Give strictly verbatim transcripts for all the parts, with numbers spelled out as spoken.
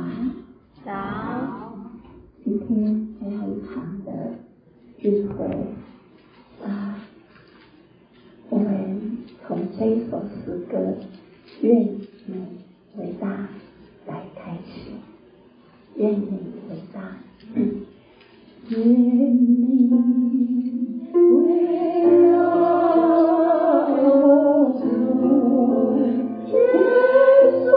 早。今天非常的聚会啊，我们从这一首诗歌《愿你伟大》来开始。愿你伟大，愿你伟大，主耶稣。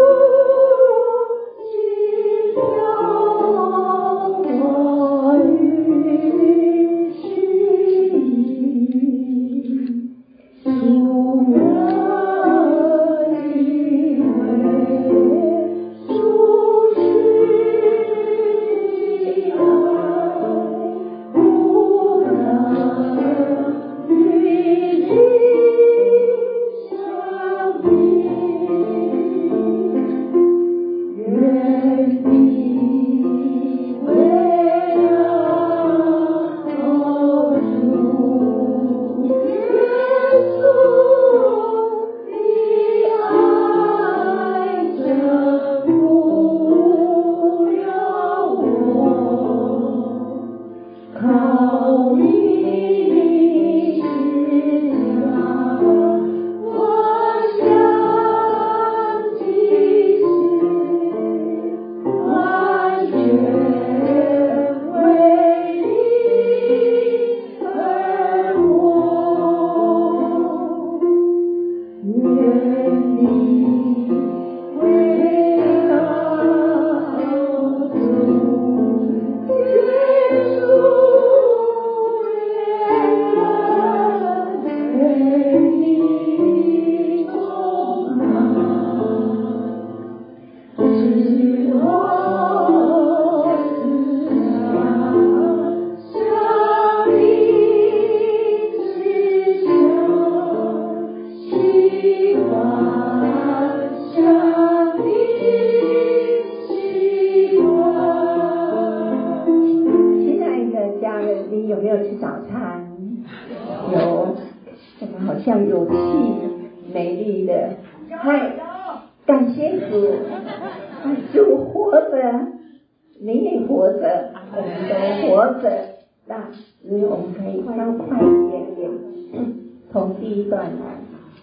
像有气美丽的，嗨，感谢主，主活着，你也活着，我们都活着，那所以我们可以稍快一点点，从第一段来。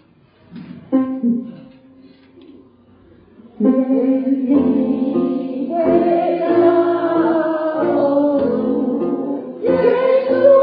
愿你伟大，主耶稣。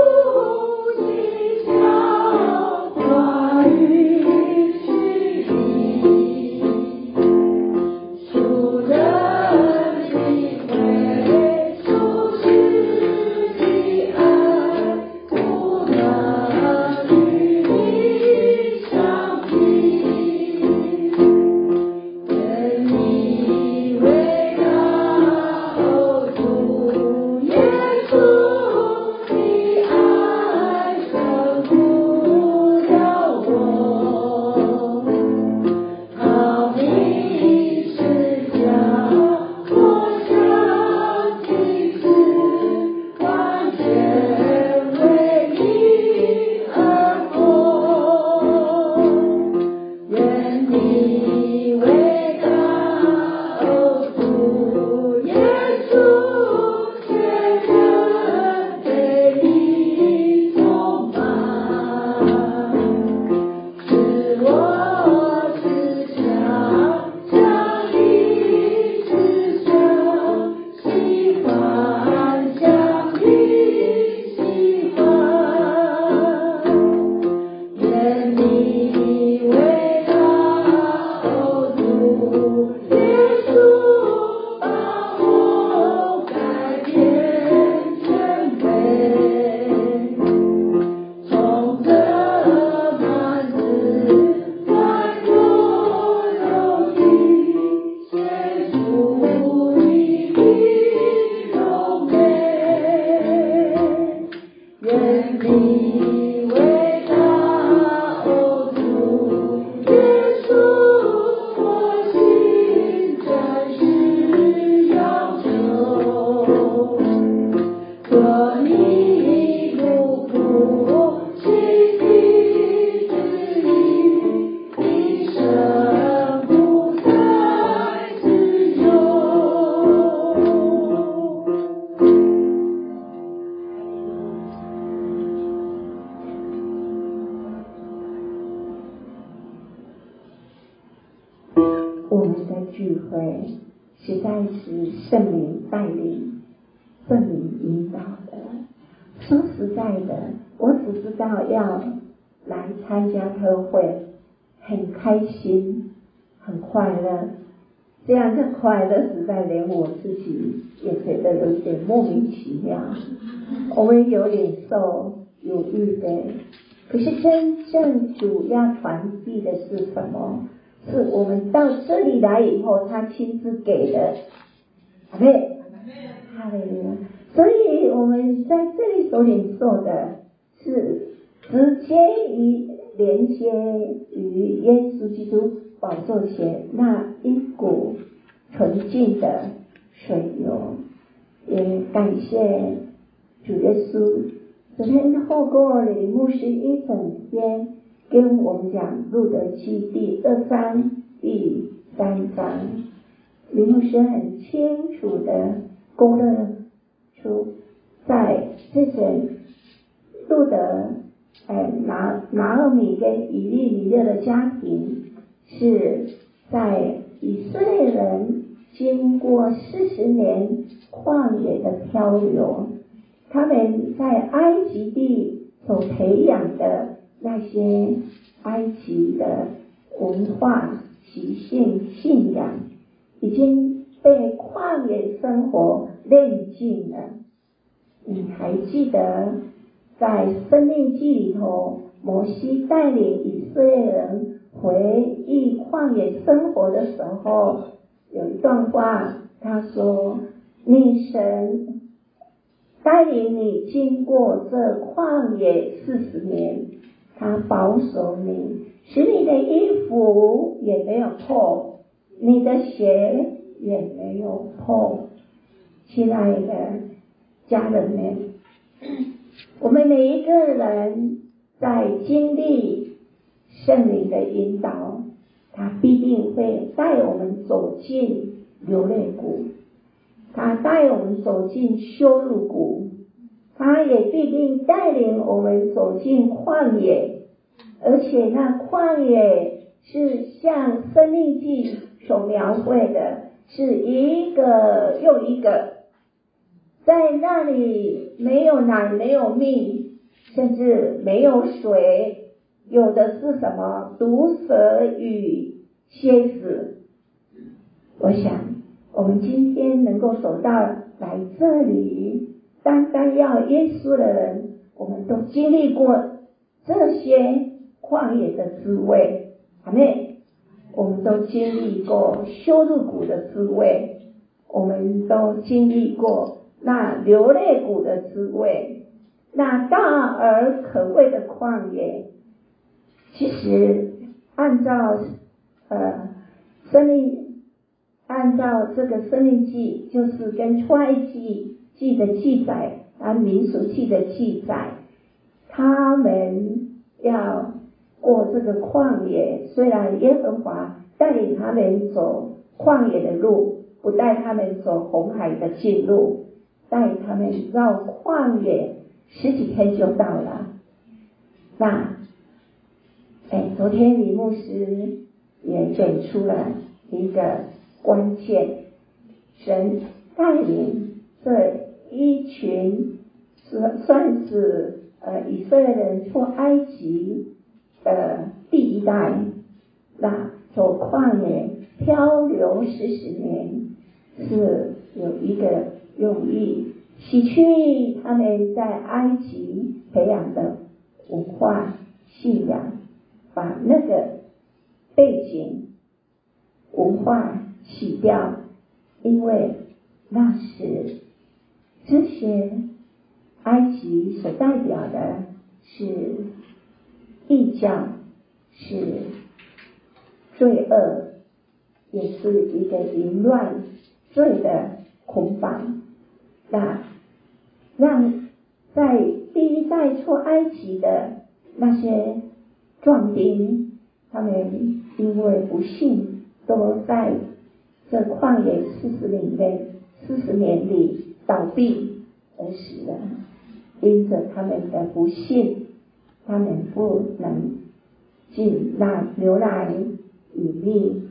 我们的聚会实在是圣灵带领、圣灵引导的。说实在的，我只知道要来参加特会，很开心，很快乐。这样的快乐实在连我自己也觉得有点莫名其妙。我们有领受，有预备，可是真正主要传递的是什么？是我们到这里来以后，他亲自给的。阿们，哈利路亚。所以我们在这里所领受的是直接于连接于耶稣基督宝座前那一股纯净的水流。也感谢主耶稣昨天透过李牧师一整天跟我们讲路德记第二章第三章，李牧师很清楚的勾勒出在这些路德呃拿拿俄米跟以利米勒的家庭，是在以色列人经过四十年旷野的漂流，他们在埃及地所培养的那些埃及的文化、习性、信仰，已经被旷野生活炼尽了。你还记得在申命记里头，摩西带领以色列人回忆旷野生活的时候，有一段话，他说：你神带领你经过这旷野四十年，他保守你，使你的衣服也没有破，你的鞋也没有破。亲爱的家人们，我们每一个人在经历圣灵的引导，他必定会带我们走进流泪谷，他带我们走进羞辱谷，他也必定带领我们走进旷野，而且那旷野是像申命记所描绘的，是一个又一个，在那里没有奶没有蜜，甚至没有水，有的是什么毒蛇与蝎子。我想我们今天能够走到来这里，单单要耶稣的人，我们都经历过这些旷野的滋味，阿们，我们都经历过羞辱谷的滋味，我们都经历过那流泪谷的滋味，那大而可畏的旷野。其实按照呃生命按照这个生命记，就是跟出埃及记的记载和民数记的记载，他们要过这个旷野，虽然耶和华带领他们走旷野的路，不带他们走红海的近路，带他们绕旷野十几天就到了。那哎，昨天李牧师也点出了一个关键，神带领这一群算是呃以色列人出埃及的第一代，那走旷野漂流四十年，是有一个用意，洗去他们在埃及培养的文化信仰，把那个背景文化洗掉，因为那是这些埃及所代表的是异教，是罪恶，也是一个淫乱罪的捆绑。那让在第一代出埃及的那些壮丁，他们因为不信，都在这旷野四十年内四十年里倒闭而死了。因着他们的不信，他们不能进那牛奶与蜜，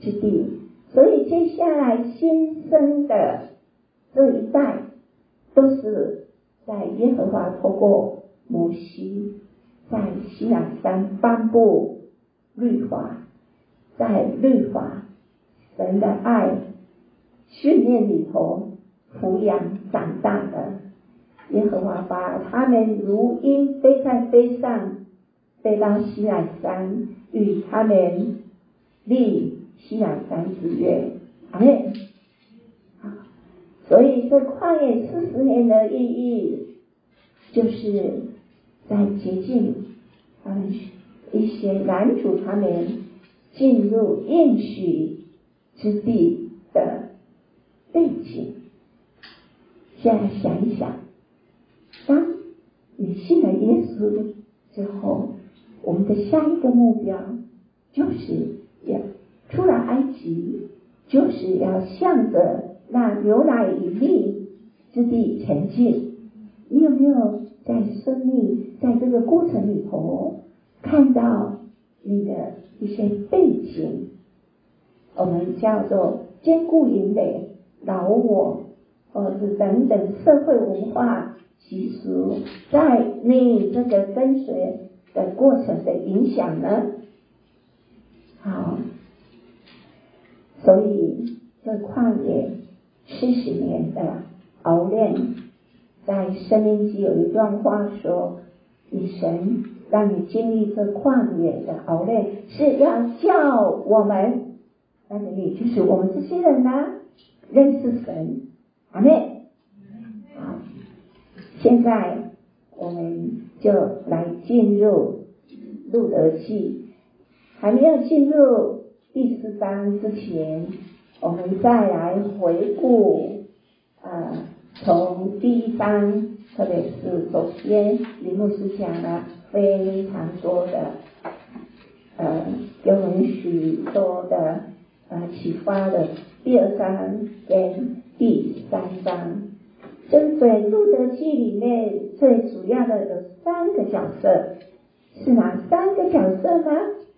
之地。所以接下来新生的这一代，都是在耶和华透过摩西在西乃山颁布律法，在律法神的爱训练里头抚养长大的。耶和华把他们如鹰飞在飞上，飞到西乃山，与他们立西乃山之约。阿们。所以这旷野四十年的意义，就是在洁净他们一些拦阻他们进入应许之地的背景。现在想一想，当你信了耶稣之后，我们的下一个目标就是要出了埃及，就是要向着那牛奶与蜜之地前进。你有没有在生命在这个过程里头看到你的一些背景？我们叫做坚固营垒、老我，或是等等社会文化习俗，在你这个跟随的过程的影响呢？好，所以这旷野四十年的熬炼，在申命记有一段话说，你神让你经历这旷野的熬炼，是要叫我们，那个你就是我们这些人呢、啊，认识神。阿们。好，现在我们就来进入路得记。还没有进入第四章之前，我们再来回顾呃，从第一章，特别是首先林牧师讲了非常多的呃，给我们许多的呃启发的第二章跟第三章。跟随路得记里面最主要的有三个角色，是哪三个角色呢？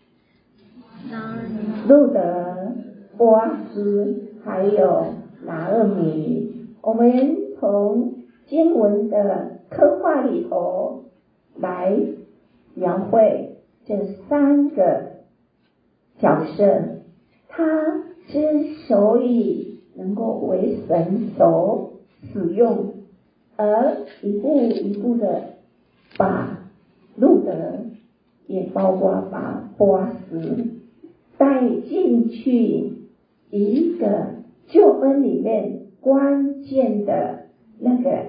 路得、波阿斯还有拿俄米。我们从经文的刻画里头来描绘这三个角色，他之所以能够为神所使用，而一步一步的把路得也包括把波阿斯带进去一个救恩里面关键的那个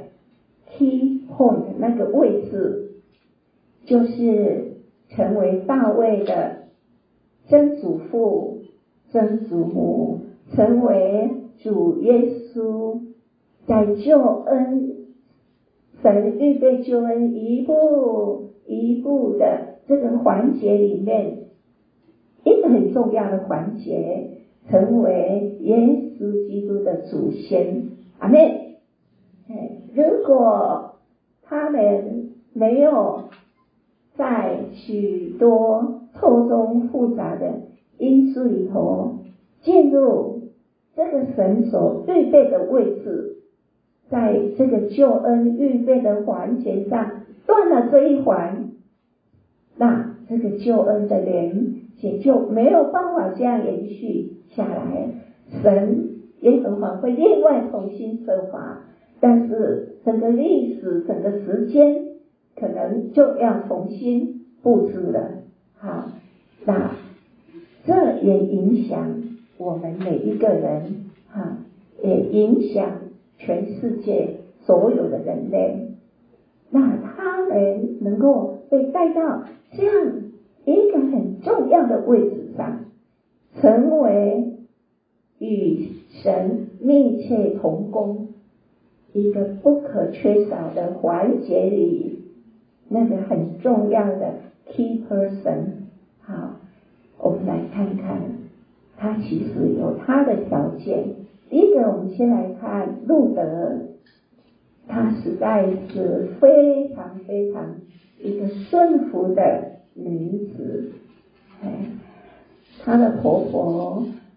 key point 那个位置，就是成为大卫的曾祖父、曾祖母，成为主耶稣在救恩神预备救恩一步一步的这个环节里面一个很重要的环节，成为耶稣基督的祖先。阿们。如果他们没有在许多错综复杂的因素里头进入这个神所预备的位置，在这个救恩预备的环节上断了这一环，那这个救恩的连结就没有办法这样延续下来。神耶和华会另外重新设法，但是整个历史整个时间可能就要重新布置了。好，那这也影响我们每一个人，哈，也影响全世界所有的人类。那他们能够被带到这样一个很重要的位置上，成为与神密切同工一个不可缺少的环节里那个很重要的 key person。 好，我们来看看他其实有他的条件。第一个，我们先来看路得，她实在是非常非常一个顺服的女子。她的婆婆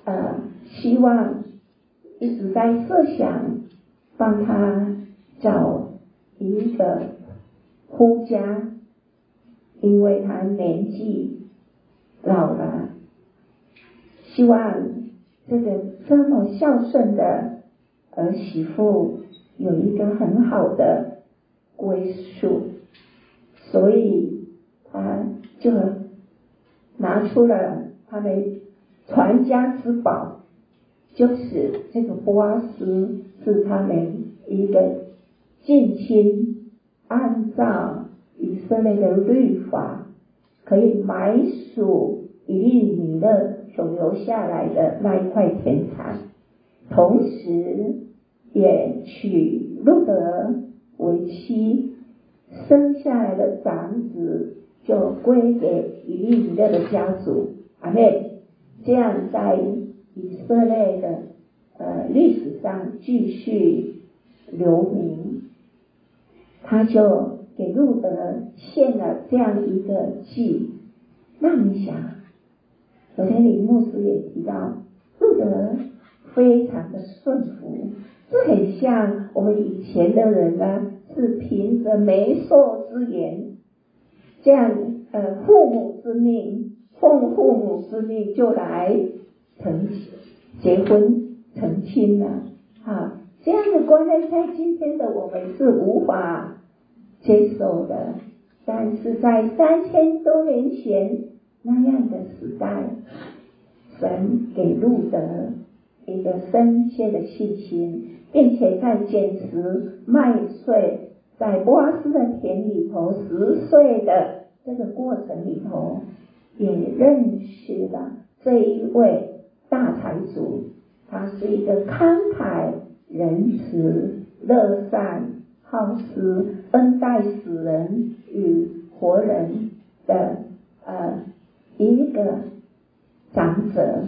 呃希望一直在设想帮他找一个夫家，因为他年纪老了，希望这个这么孝顺的儿媳妇有一个很好的归宿，所以他就拿出了他们传家之宝，就是这个波阿斯是他们一个近亲，按照以色列的律法可以买属以利米勒所留下来的那一块田产，同时也娶路德为妻，生下来的长子就归给以利米勒的家族。阿们。这样在以色列的呃历史上继续留名，他就给路德献了这样一个祭。那你想，昨天林牧师也提到，路德非常的顺服，这很像我们以前的人呢，是凭着媒妁之言，这样呃父母之命，奉父母之命就来成结婚成亲了啊，这样的观念在今天的我们是无法接受的，但是在三千多年前那样的时代，神给路德一个深切的信心，并且在捡拾麦穗，在波阿斯的田里头拾穗的这个过程里头，也认识了这一位大财主，他是一个慷慨仁慈、乐善好施、恩待死人与活人的呃一个长者，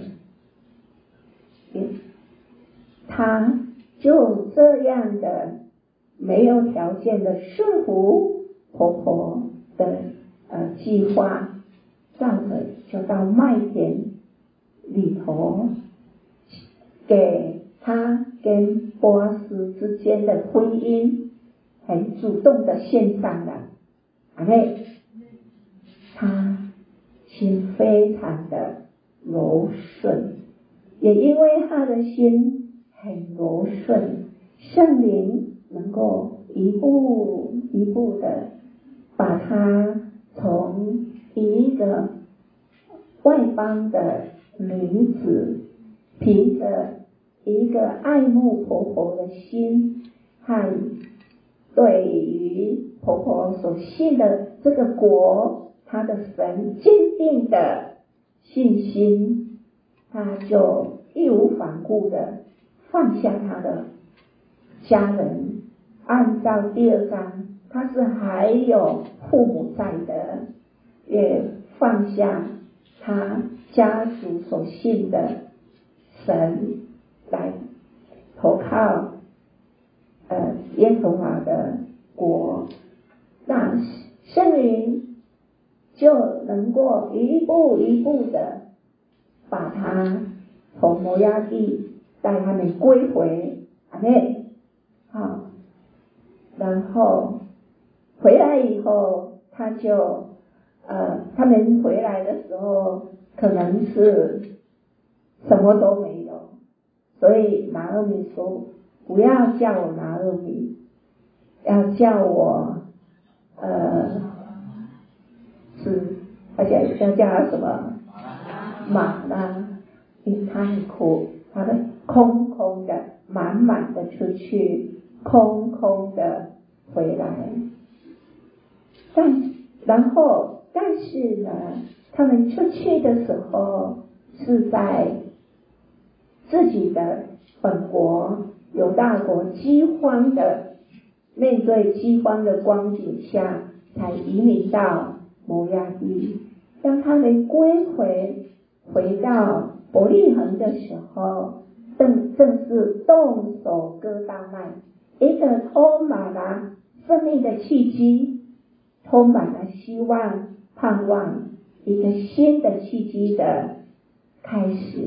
他就这样的没有条件的顺服婆婆的呃计划，照着就到麦田里头，给他跟波阿斯之间的婚姻很主动的献上了。阿妹，他心非常的柔顺，也因为他的心很柔顺，圣灵能够一步一步的把他从一个外邦的女子，凭着一个爱慕婆婆的心和对于婆婆所信的这个国，她的神坚定的信心，她就义无反顾的放下她的家人。按照第二章，她是还有父母在的，也放下他家族所信的神，来投靠呃耶和华的国，那圣灵就能够一步一步的把他从摩押地带他们归回。阿们。好，然后回来以后，他就呃，他们回来的时候可能是什么都没有，所以拿俄米说不要叫我拿俄米，要叫我呃是，而且要叫他什么马呢？因为他很苦，他的空空的满满的出去，空空的回来。但然后但是呢，他们出去的时候是在自己的本国犹大国饥荒的面对饥荒的光景下，才移民到摩押地。当他们归回回到伯利恒的时候，正正是动手割大麦，一个充满了生命的契机，充满了希望盼望，一个新的契机的开始。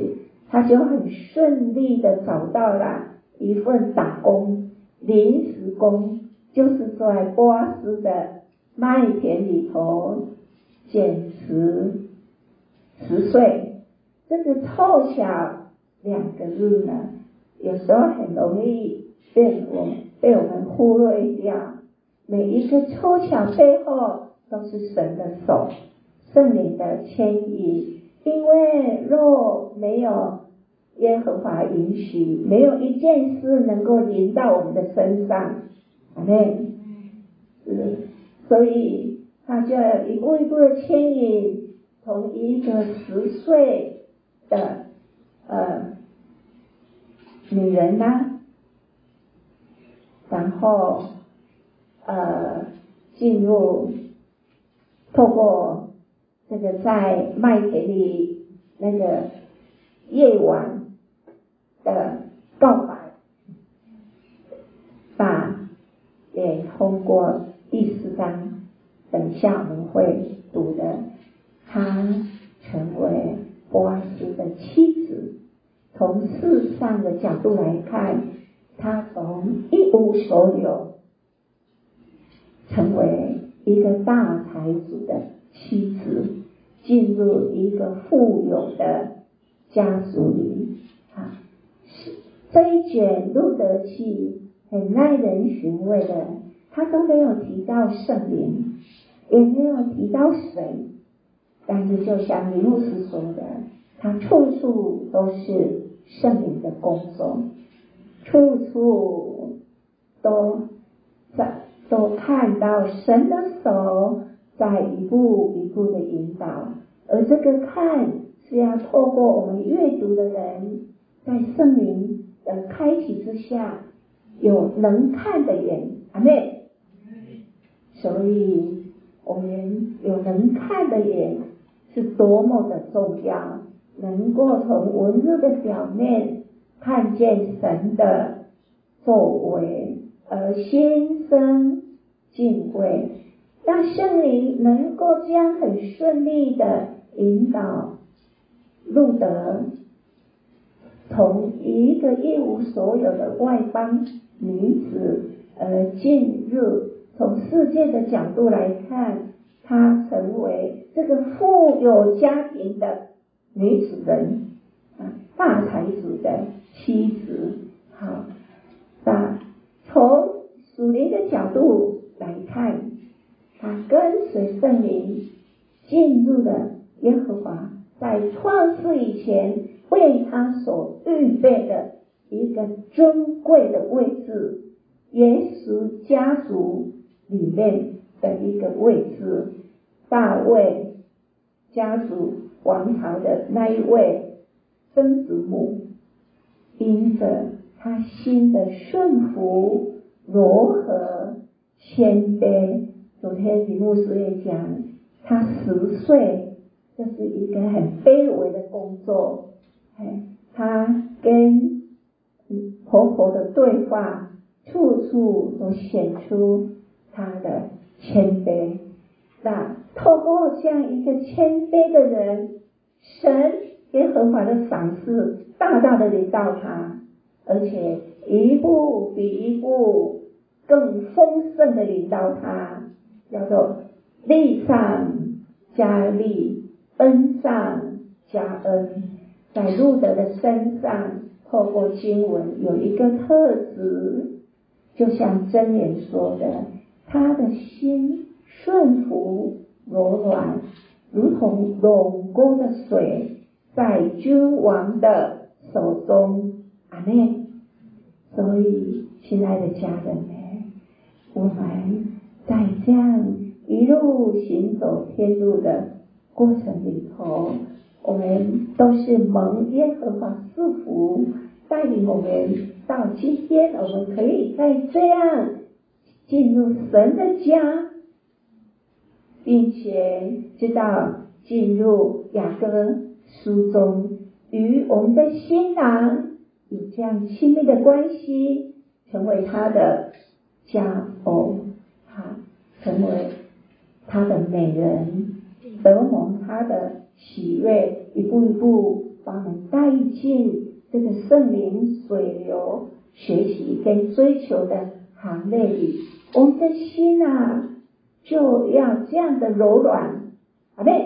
他就很顺利的找到了一份打工，临时工，就是在波阿斯的麦田里头捡拾拾穗。这个凑巧两个日呢，有时候很容易被我们被我们忽略掉。每一个凑巧背后都是神的手，圣灵的牵引。因为若没有耶和华允许，没有一件事能够临到我们的身上。阿们。是，所以他就要一步一步的牵引，从一个十岁的呃女人呢、啊，然后呃进入透过这个在麦田里那个夜晚的告白，把也通过第四章等下我们会读的，她成为波阿斯的妻子。从世上的角度来看，她从一无所有成为一个大财主的妻子，进入一个富有的家族里啊。这一卷路得记很耐人寻味的，他都没有提到圣灵，也没有提到神，但是就像李牧师说的，他处处都是圣灵的工作，处处都在都看到神的手在一步一步的引导。而这个看是要透过我们阅读的人，在圣灵的开启之下，有能看的眼。阿们。所以我们有能看的眼是多么的重要，能够从文字的表面看见神的作为，而心生敬畏，让圣灵能够这样很顺利的引导路得从一个一无所有的外邦女子而进入，从世界的角度来看，她成为这个富有家庭的女主人啊，大财主的妻子。好，那从属灵的角度来看，她跟随圣灵进入了耶和华在创世以前为他所预备的一个尊贵的位置，耶稣家族里面的一个位置，大卫家族王朝的那一位曾子母，因着他心的顺服、柔和、谦卑。昨天李牧师也讲，他十岁，这是一个很卑微的工作。他跟婆婆的对话，处处都显出他的谦卑。那透过这样一个谦卑的人，神耶和华的赏赐大大的临到他，而且一步比一步更丰盛的临到他，叫做利上加利，恩上加恩。在路得的身上，透过经文有一个特质，就像箴言说的，他的心顺服柔软，如同龙沟的水在君王的手中。阿们。所以亲爱的家人们，我们在这样一路行走天路的过程里头，我们都是蒙耶和华赐福，带领我们到今天，我们可以在这样进入神的家，并且知道进入雅各书中，与我们的新郎有这样亲密的关系，成为他的佳偶，哈，成为他的美人，得蒙他的喜悦，一步一步把我们带进这个圣灵水流学习跟追求的行列里，我们的心啊就要这样的柔软，阿们，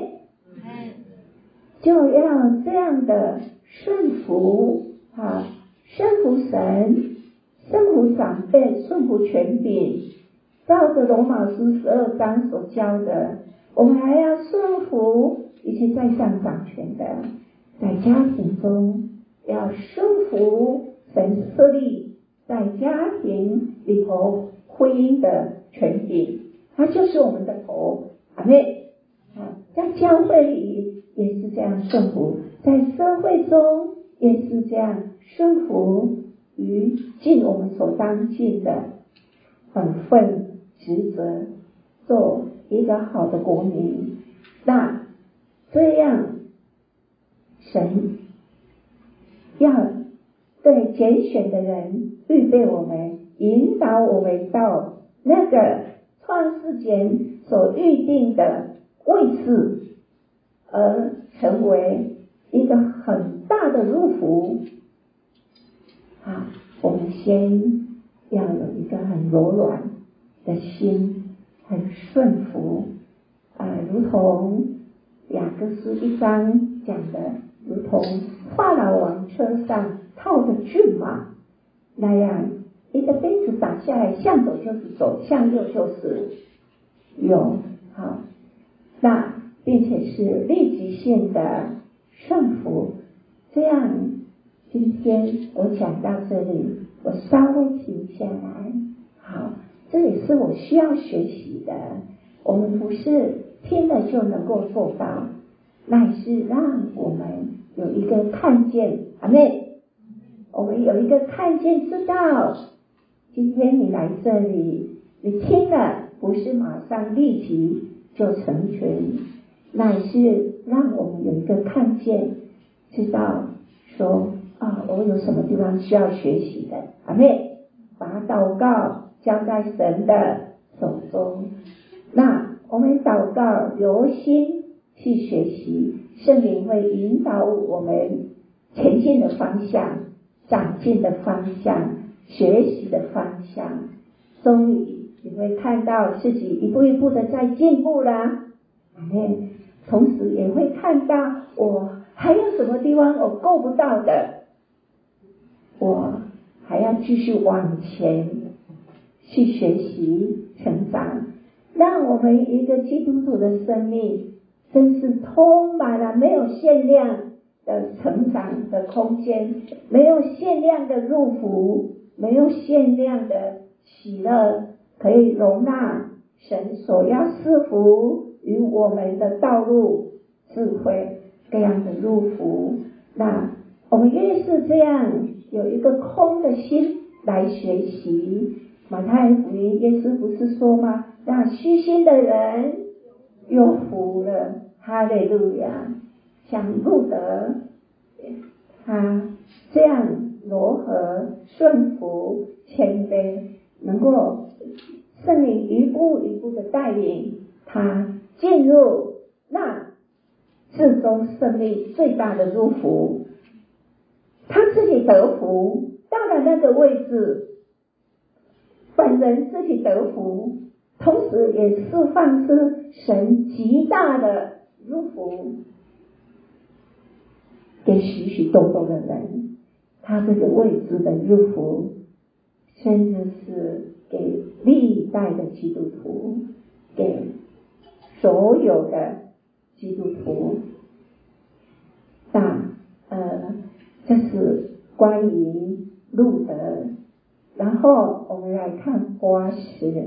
就要这样的顺服啊，顺服神，顺服长辈，顺服权柄，照着罗马书十二章所教的，我们还要顺服一切在上掌权的，在家庭中要顺服神设立在家庭里头婚姻的权柄，他就是我们的头，阿们。啊，在教会里也是这样顺服，在社会中也是这样顺服于尽我们所当尽的本分职责，做一个好的国民。那这样神要对拣选的人预备我们，引导我们到那个创世前所预定的位置，而成为一个很大的祝福。好，我们先要有一个很柔软的心，很顺服啊、呃，如同雅各书一章讲的，如同法老王车上套着骏马那样，一个鞭子打下来，向左就是走，向右就是右。好，那并且是立即性的顺服。这样今天我讲到这里，我稍微停下来。好，这也是我需要学习的。我们不是听了就能够做到，乃是让我们有一个看见，阿妹，我们有一个看见，知道今天你来这里，你听了不是马上立即就成全，乃是让我们有一个看见，知道说啊，我有什么地方需要学习的，阿妹，把祷告交在神的手中。那我们祷告留心去学习，圣灵会引导我们前进的方向，长进的方向，学习的方向，终于你会看到自己一步一步的在进步啦。阿们。同时也会看到我还有什么地方我够不到的，我还要继续往前去学习成长，让我们一个基督徒的生命真是充满了没有限量的成长的空间，没有限量的祝福，没有限量的喜乐，可以容纳神所要赐福与我们的道路智慧各样的祝福。那我们越是这样有一个空的心来学习，马太福音耶稣不是说吗？那虚心的人有福了，哈利路亚。像路德他这样柔和顺服谦卑，能够圣灵一步一步的带领他进入那至终生命最大的祝福，他自己得福，到了那个位置，本人自己得福，同时也释放出神极大的祝福给许许多多的人。他这个位置的祝福甚至是给历代的基督徒，给所有的基督徒。那呃，这是关于路德。然后我们来看波阿斯，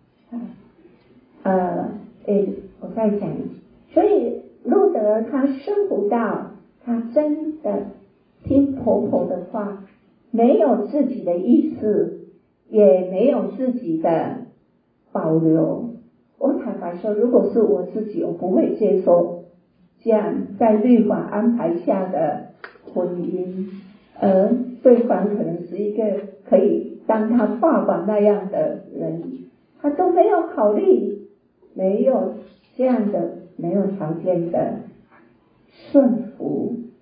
呃，诶，我再讲一次。所以路德他顺服到，他真的听婆婆的话，没有自己的意思，也没有自己的保留。我坦白说，如果是我自己，我不会接受这样在律法安排下的婚姻，而对方可能是一个可以当他爸爸那样的人，他都没有考虑，没有这样的没有条件的顺服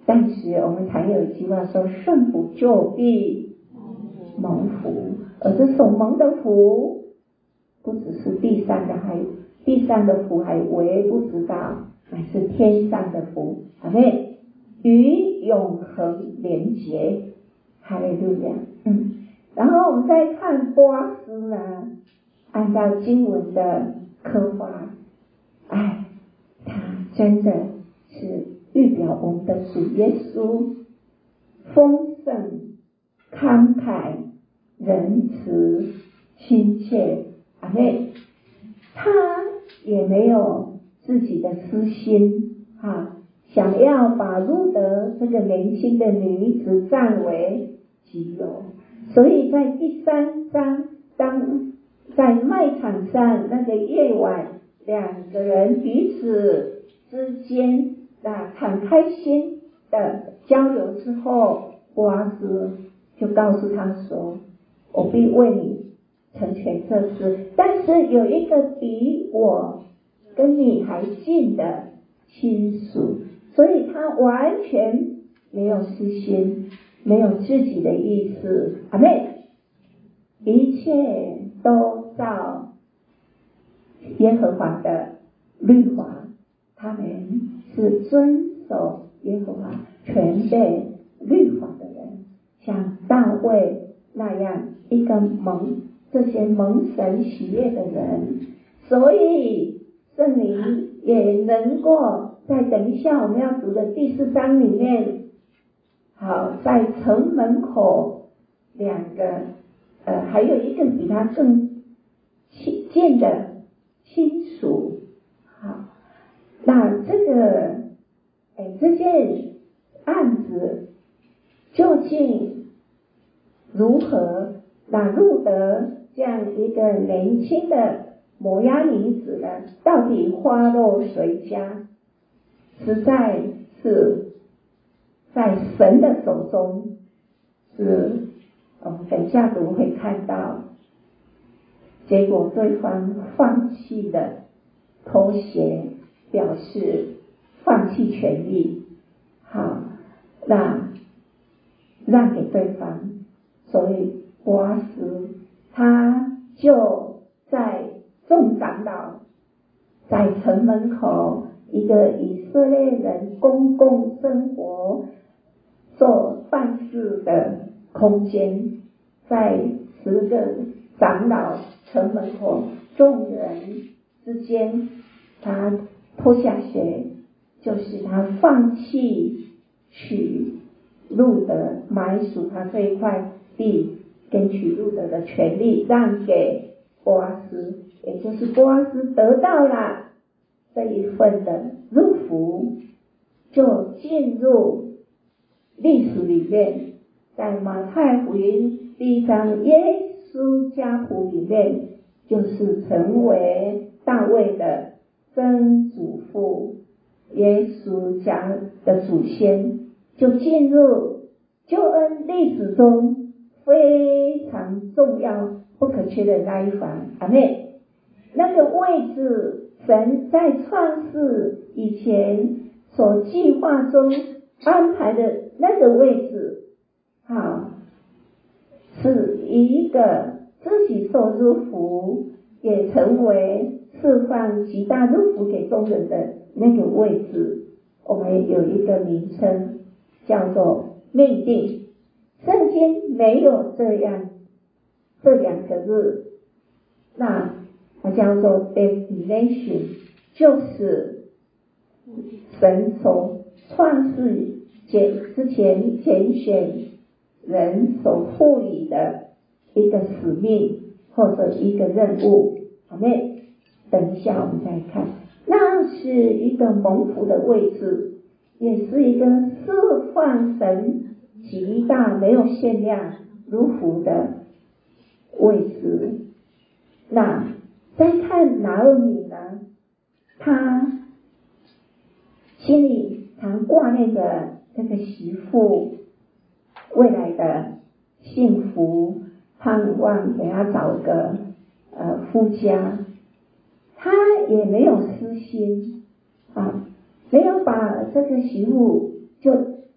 但是我们常有一句话说，顺福就必蒙福，而这所蒙的福不只是地上的，还地上的福还微不知道，乃是天上的福，阿们，与永恒连结，哈利路亚。嗯，然后我们再看波阿斯呢，按照经文的刻画，哎，他真的是预表我们的主耶稣丰盛、慷慨、仁慈、亲切，阿们。他也没有自己的私心啊，想要把路德这个年轻的女子占为己有，所以在第三章，当在麦场上那个夜晚，两个人彼此之间啊敞开心的交流之后，波阿斯就告诉他说，我必为你成全这事，但是有一个比我跟你还近的亲属，所以他完全没有私心，没有自己的意思，阿们，一切都照耶和华的律法，他们是遵守耶和华全备律法的人，像大卫那样一个蒙这些蒙神喜悦的人，所以圣灵也能够在等一下我们要读的第四章里面，好，在城门口两个呃还有一个比他更近的亲属，好，那这个哎这件案子究竟如何？那路德这样一个年轻的摩押女子呢，到底花落谁家？实在是在神的手中，是我们等下读会看到，结果对方放弃了妥协，表示放弃权利，好，那让给对方，所以波阿斯他就在众长老在城门口一个以色列人公共生活做办事的空间，在十个长老城门口众人之间，他脱下鞋，就是他放弃取路德买属他这一块地跟取路德的权利，让给波阿斯，也就是波阿斯得到了这一份的入福，就进入历史里面，在马太福音第一章耶稣家谱里面，就是成为大卫的曾祖父，耶稣家的祖先，就进入救恩历史中非常重要不可缺的那一环，阿们。那个位置，神在创世以前所计划中安排的那个位置，好，是一个自己受入福，也成为释放极大入福给众人的那个位置，我们有一个名称叫做命定。圣经没有这样这两个字，那它叫做 destination， 就是神所创世之前拣选人所赋予的一个使命或者一个任务，好没？等一下我们再看，那是一个蒙福的位置，也是一个释放神极大没有限量如福的位置。那再看拿俄米呢，他心里常挂念着这个媳妇未来的幸福，盼望给他找个呃夫家，他也没有私心啊，没有把这个媳妇就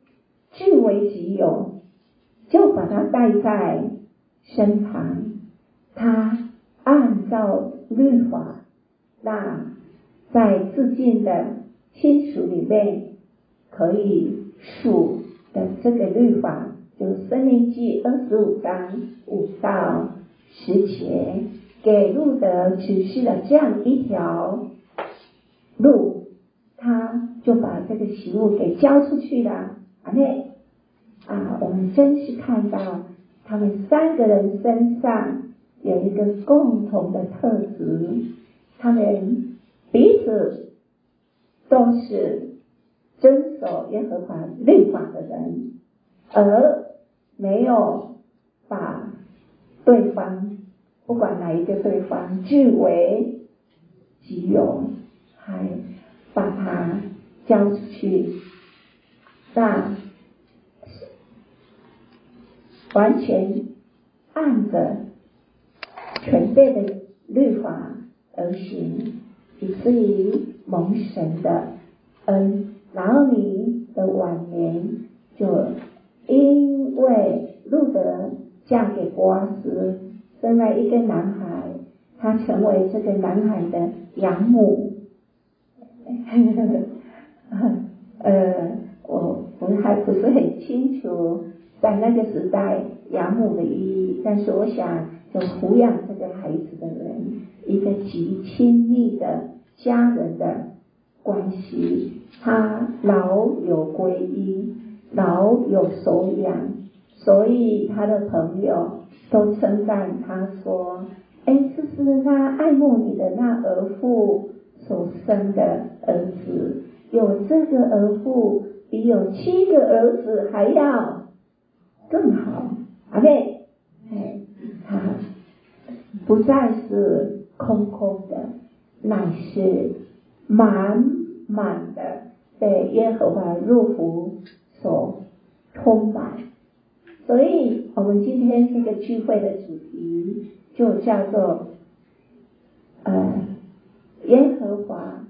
据为己有，就把他带在身旁，他按照律法，那在自尽的亲属里面可以数的这个律法，就是申命记二十五章五到十节，给路德指示了这样一条路，他就把这个食物给交出去了。阿妹啊，我们真是看到他们三个人身上有一个共同的特质，他们彼此都是遵守耶和华律法的人，而没有把对方，不管哪一个对方，据为己有，还把他交出去，那完全按着全备的律法而行，以至于蒙神的恩。然后你的晚年就因为路德嫁给波阿斯，生了一个男孩，他成为这个男孩的养母。呃，我我还不是很清楚在那个时代养母的意义，但是我想有抚养这个孩子的人，一个极亲密的家人的关系，他老有归依，老有收养，所以他的朋友都称赞他说，哎，这是那爱慕你的那儿妇所生的儿子，有这个儿妇比有七个儿子还要更好。阿妹，哎，他不再是空空的，乃是满满的被耶和华祝福所充满。所以我们今天这个聚会的主题就叫做呃耶和华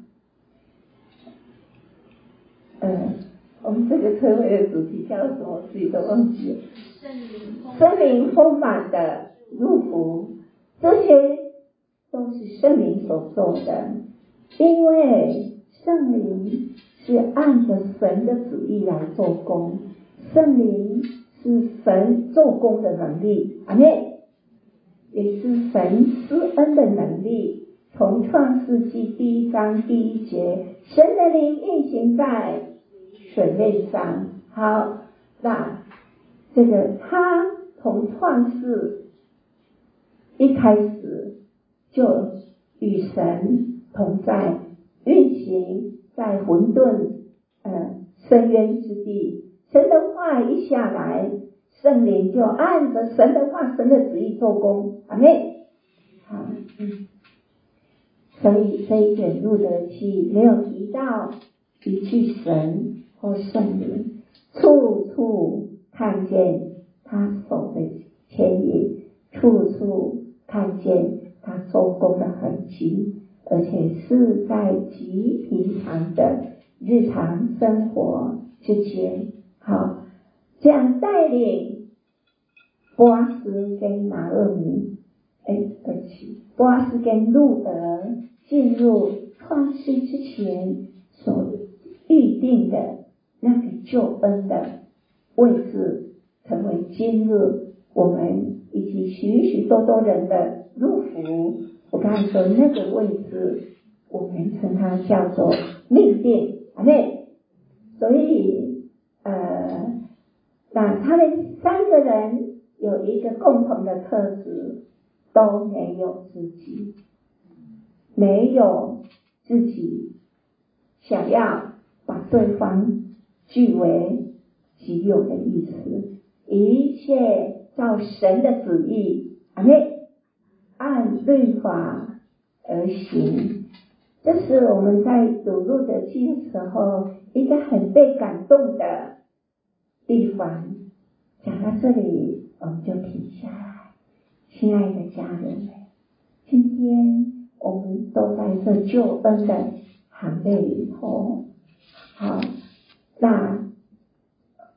呃我们这个特会的主题叫什么？自己都忘记了。圣灵丰满的祝福，这些都是圣灵所做的，因为圣灵是按着神的旨意来做工，圣灵是神做工的能力，阿妹，也是神施恩的能力。从创世纪第一章第一节，神的灵运行在水面上。好，那这个他从创世一开始就与神同在，运行在混沌呃深渊之地。神的话一下来，圣灵就按着神的话、神的旨意做工。阿妹，好，嗯，所以这一卷路德记没有提到一句神或圣灵，处处看见他手的牵引，处处看见他做工的痕迹，而且是在极平常的日常生活之间。好，这样带领波阿斯跟拿俄米，哎，对不起，波阿斯跟路德进入创世之前所预定的那个救恩的位置，成为今日我们以及许许多多人的祝福。我刚才说那个位置，我们称它叫做命定，阿妹。所以呃，那他们三个人有一个共同的特质，都没有自己，没有自己想要把对方据为己有的意思，一切照神的旨意，阿妹，按律法而行。这是我们在读路德记的时候一个很被感动的地方。讲到这里我们就停下来。亲爱的家人们，今天我们都在这救恩的行列里头。好，那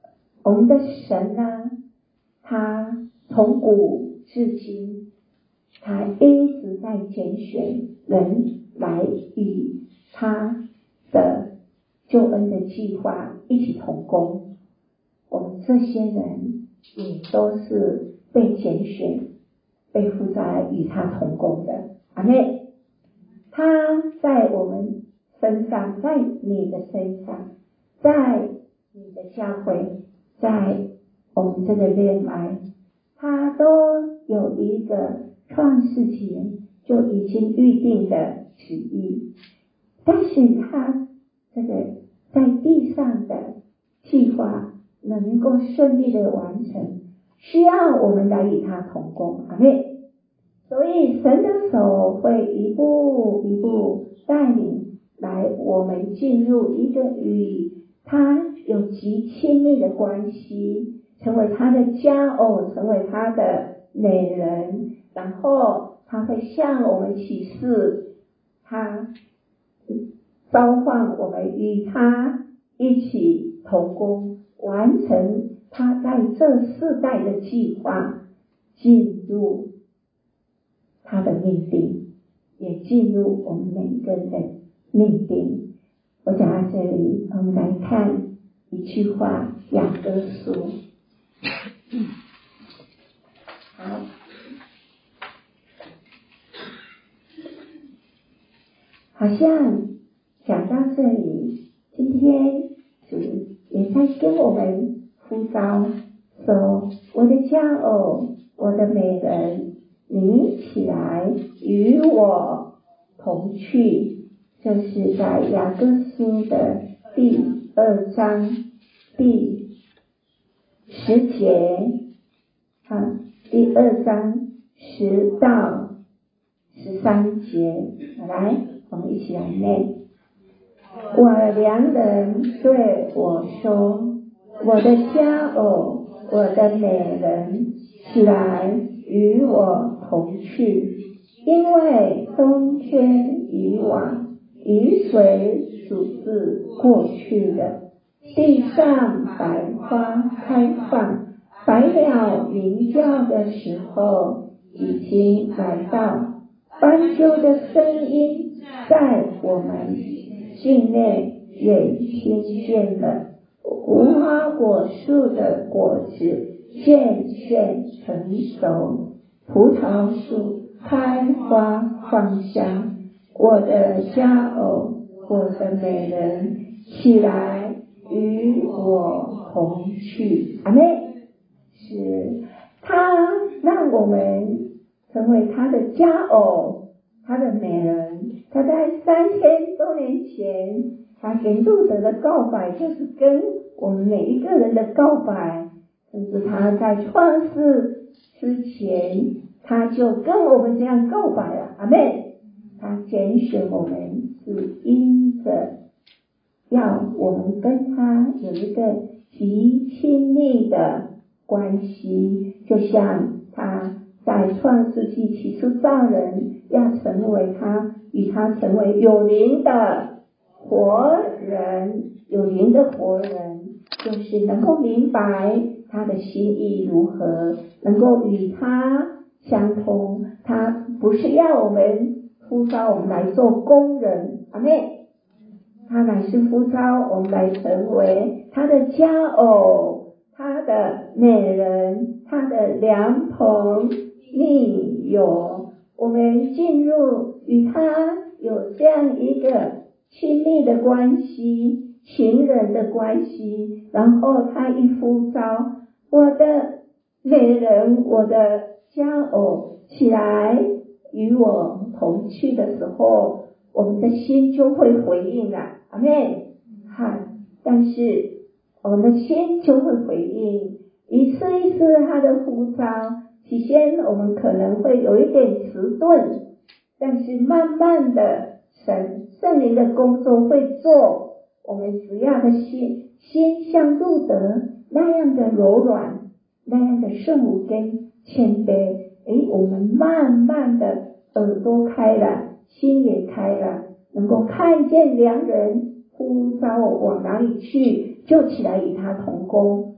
我们的神呢，他从古至今，他一直在拣选人来与他的救恩的计划一起同工。我们这些人也都是被拣选、被呼召来与他同工的。阿们。他在我们身上，在你的身上，在你的教会，在我们这个恋爱，他都有一个创世节就已经预定的旨意，但是他这个在地上的计划能够顺利的完成，需要我们来与他同工。阿们。所以神的手会一步一步带领来我们进入一个与他有极亲密的关系，成为他的佳偶，成为他的美人，然后他会向我们启示，他召唤我们与他一起同工，完成他在这世代的计划，进入他的命定，也进入我们每个人的命定。我讲到这里，我们来看一句话，雅歌书。好，好像讲到这里，今天主也在跟我们呼召说，我的佳偶，我的美人，你起来与我同去。这是在雅歌书的第二章第十节啊，第二章十到十三节。来，我们一起来念。我良人对我说，我的佳偶，我的美人，起来与我同去，因为冬天已晚，雨水主治过去了，地上百花开放，百鸟鸣叫的时候已经来到，斑鸠的声音在我们境内也听见了，无花果树的果子渐渐成熟，葡萄树开花放香。我的佳偶，我的美人，起来与我同去。阿们。是他让我们成为他的佳偶，他的美人。他在三千多年前，他给路德的告白，就是跟我们每一个人的告白。甚至他在创世之前，他就跟我们这样告白了。阿们。他拣选我们是因着要我们跟他有一个极亲密的关系，就像他在创世纪起初造人，要成为他与他成为有灵的活人，有灵的活人，就是能够明白他的心意如何，能够与他相通。他不是要我们呼召我们来做工人，阿们。他乃是呼召我们来成为他的佳偶，他的美人，他的良朋密友。我们进入与他有这样一个亲密的关系，情人的关系，然后他一呼召，我的美人，我的佳偶，起来与我同去的时候，我们的心就会回应了。阿们。哈，但是我们的心就会回应，一次一次他的呼召，起先我们可能会有一点迟钝，但是慢慢的神圣灵的工作会做，我们只要的心心像路德那样的柔软，那样的顺服跟谦卑，诶，我们慢慢的耳朵开了，心也开了，能够看见良人呼召往哪里去，就起来与他同工。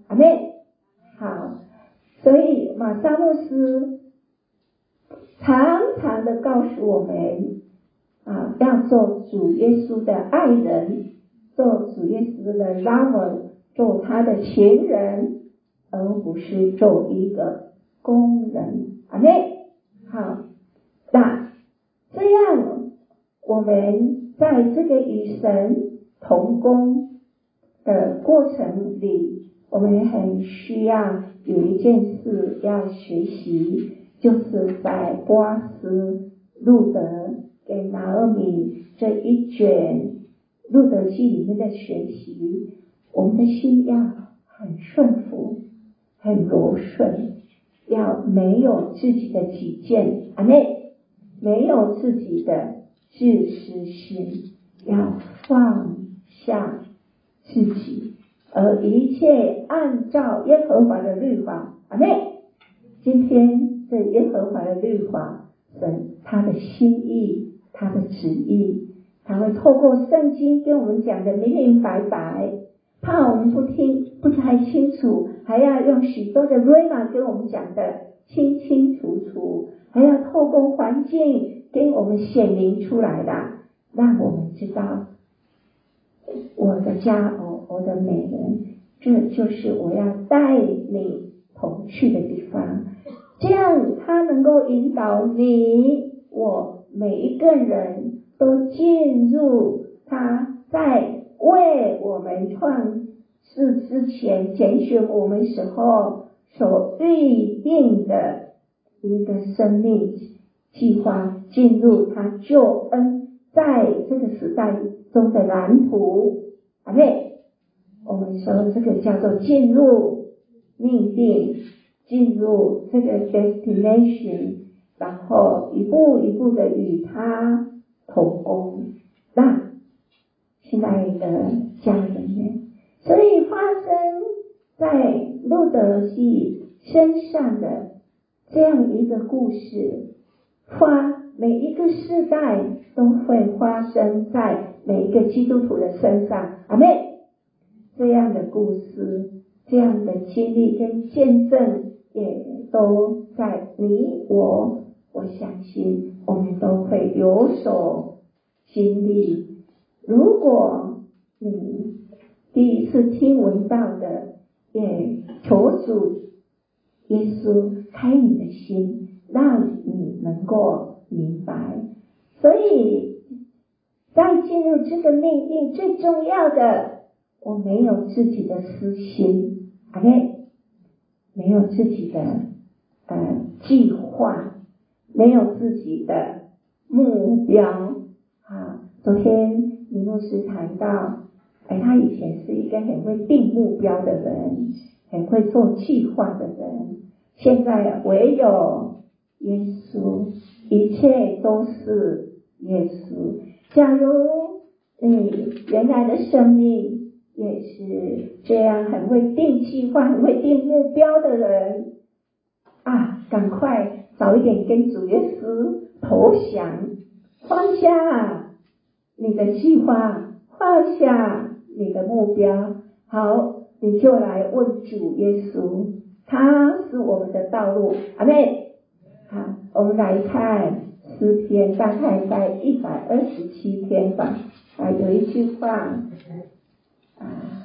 阿们。好，所以马萨牧师常常的告诉我们啊，要做主耶稣的爱人，做主耶稣的 lover， 做他的情人，而不是做一个工人。阿们。好，那这样我们在这个与神同工的过程里，我们很需要有一件事要学习，就是在波阿斯、路德跟拿俄米这一卷路德记里面的学习，我们的心要很顺服，很柔顺，要没有自己的己见，阿妹，没有自己的自私心，要放下自己，而一切按照耶和华的律法，阿妹。今天这耶和华的律法，神他的心意，他的旨意，他会透过圣经跟我们讲的明明白白，怕我们不听不太清楚，还要用许多的 rhema 跟我们讲的清清楚楚，还要透过环境跟我们显明出来的，让我们知道我的佳偶，我的美人，这就是我要带你同去的地方。这样他能够引导你我每一个人都进入他在为我们创世之前拣选我们时候所预定的一个生命计划，进入他救恩在这个时代中的蓝图。阿妹，我们说这个叫做进入命定，进入这个 destination， 然后一步一步的与他同工。那亲爱的家人们，所以发生在路德记身上的这样一个故事，发每一个世代都会发生在每一个基督徒的身上。阿们。这样的故事，这样的经历跟见证，也都在你我，我相信我们都会有所经历。如果你第一次听闻到的，也求主耶稣开你的心，让你能够明白。所以在进入这个命令最重要的，我没有自己的私心， OK， 没有自己的呃计划，没有自己的目标啊。昨天李牧师谈到，哎，他以前是一个很会定目标的人，很会做计划的人，现在唯有耶稣，一切都是耶稣。假如你原来的生命也是这样很会定计划，很会定目标的人啊，赶快早一点跟主耶稣投降，放下你的计划，放下你的目标，好，你就来问主耶稣，他是我们的道路。阿妹，好，我们来看诗篇，大概在一百二十七篇吧。啊，有一句话啊，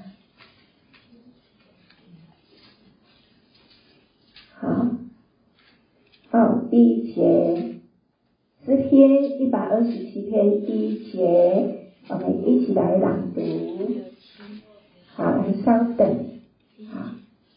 好，哦，第一节，诗篇一百二十七篇第一节，我们一起来朗读。好，来稍等。好，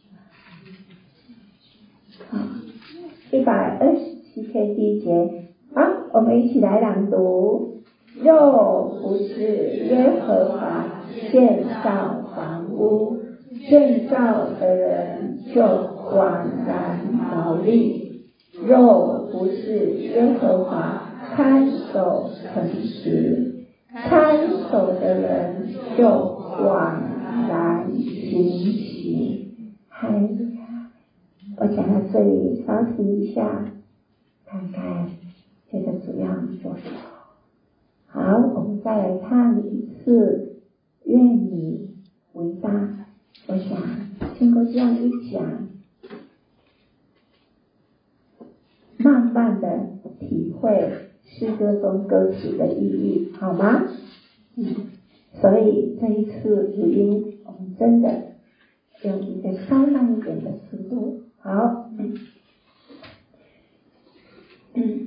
好，一百二十七篇第一节，好，我们一起来朗读。若不是耶和华建造房屋，建造的人就枉然劳力；若不是耶和华看守城池，看守的人就枉然行刑。哎呀，我讲到这里稍停一下，看看这个主要做什么。好，我们再来看一次，愿你伟大。我想经过这样一讲，慢慢的体会诗歌中歌词的意义，好吗？嗯，所以这一次语音，我们真的用一个稍慢一点的速度，好。嗯嗯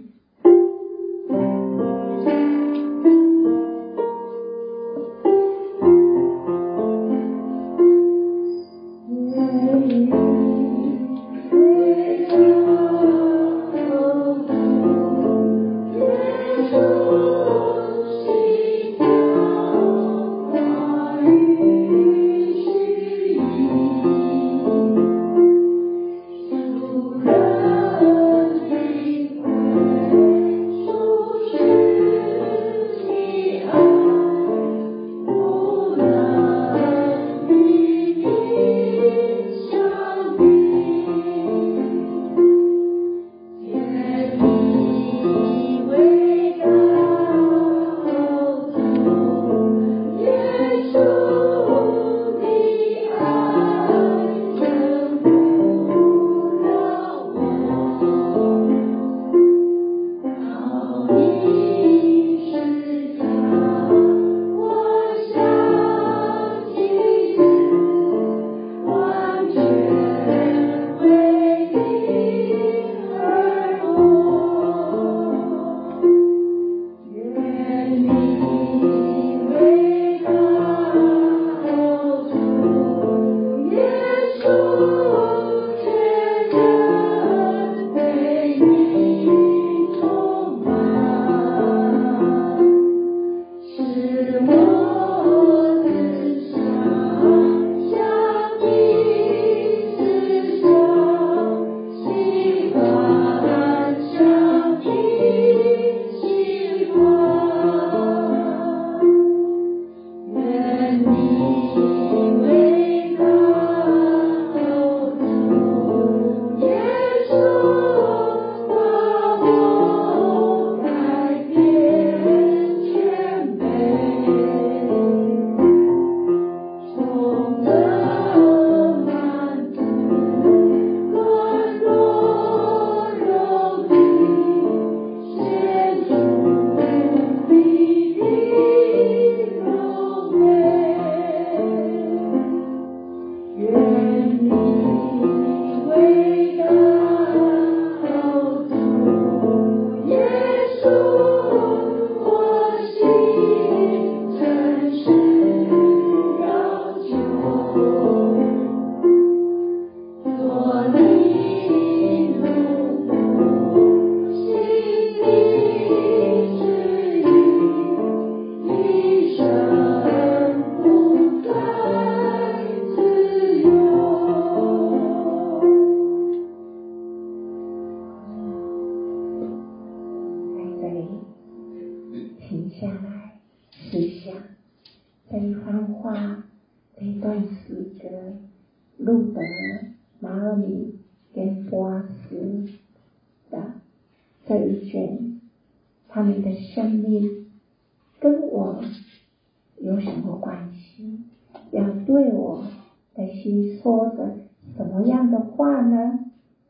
他们的生命跟我有什么关系？要对我的心说着什么样的话呢？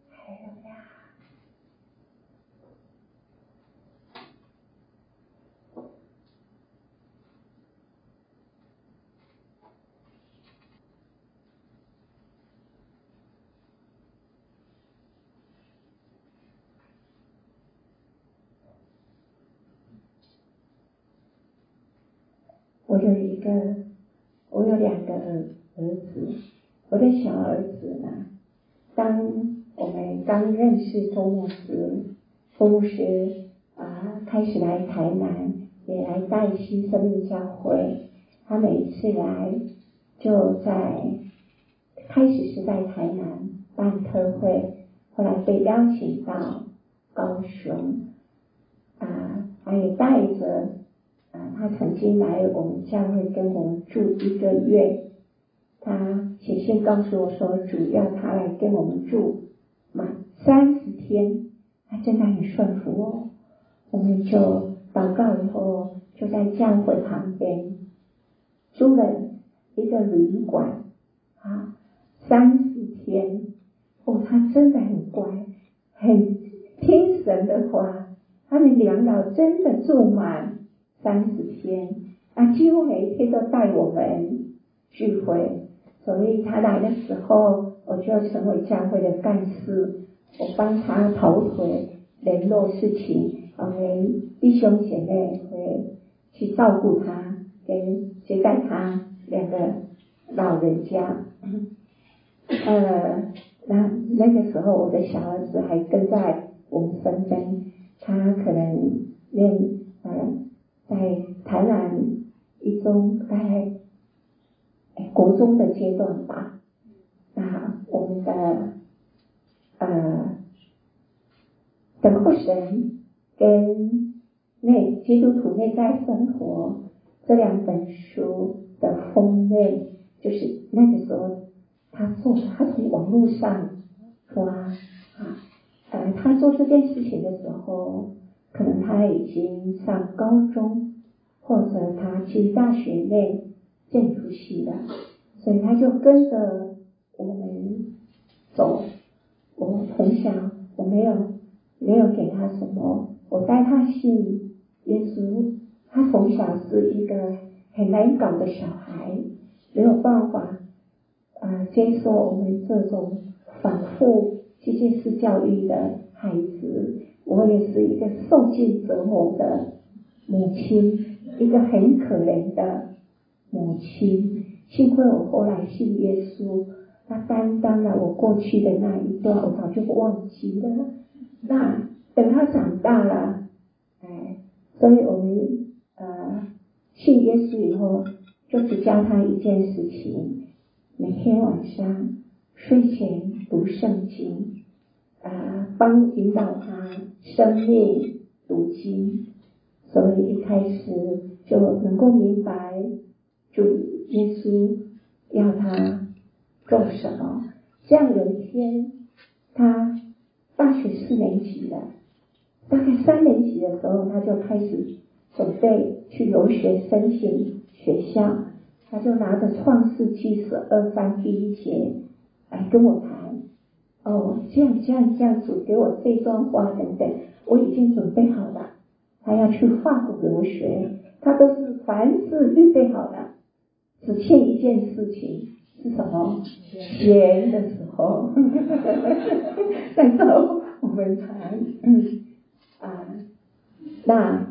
我有一个，我有两个儿儿子。我的小儿子呢，当我们刚认识周牧师，周牧师啊、呃、开始来台南，也来带新生命教会。他每一次来，就在开始是在台南办特会，后来被邀请到高雄，啊、呃，他也带着。啊，他曾经来我们教会跟我们住一个月，他写信告诉我说，主要他来跟我们住满三十天，他真的很顺服哦。我们就祷告以后，就在教会旁边租了一个旅馆啊， 三十天，哦，他真的很乖，很听神的话。他们两老真的住满三十天，啊，几乎每一天都带我们聚会。所以他来的时候，我就成为教会的干事，我帮他跑腿联络事情，我们弟兄姐妹会去照顾他，跟接待他两个老人家。呃，那那个时候我的小儿子还跟在我们身边，他可能念呃在台南一中大概国中的阶段吧。那我们的呃等候神跟内基督徒内在生活这两本书的封面，就是那个时候他做的，他从网络上哇啊呃他做这件事情的时候，可能他已经上高中，或者他去大学念建筑系的，所以他就跟着我们走。我从小我没有没有给他什么，我带他信耶稣。他从小是一个很难搞的小孩，没有办法啊、呃、接受我们这种反复机械式教育的孩子。我也是一个受尽折磨的母亲，一个很可怜的母亲。幸亏我后来信耶稣，他担当了我过去的那一段，我早就忘记了。那等他长大了，哎，所以我们呃信耶稣以后，就只教他一件事情，每天晚上睡前读圣经，啊、呃，帮引导他生命读经。所以一开始就能够明白主耶稣要他做什么。这样有一天他大学四年级了，大概三年级的时候他就开始准备去留学申请学校，他就拿着创世纪十二章第一节来跟我谈，哦，这样这样这样主给我这段话等等，我已经准备好了。他要去法国留学，他都是凡事预备好了，只欠一件事情，是什么？钱的时候。那时候我们谈，嗯啊，那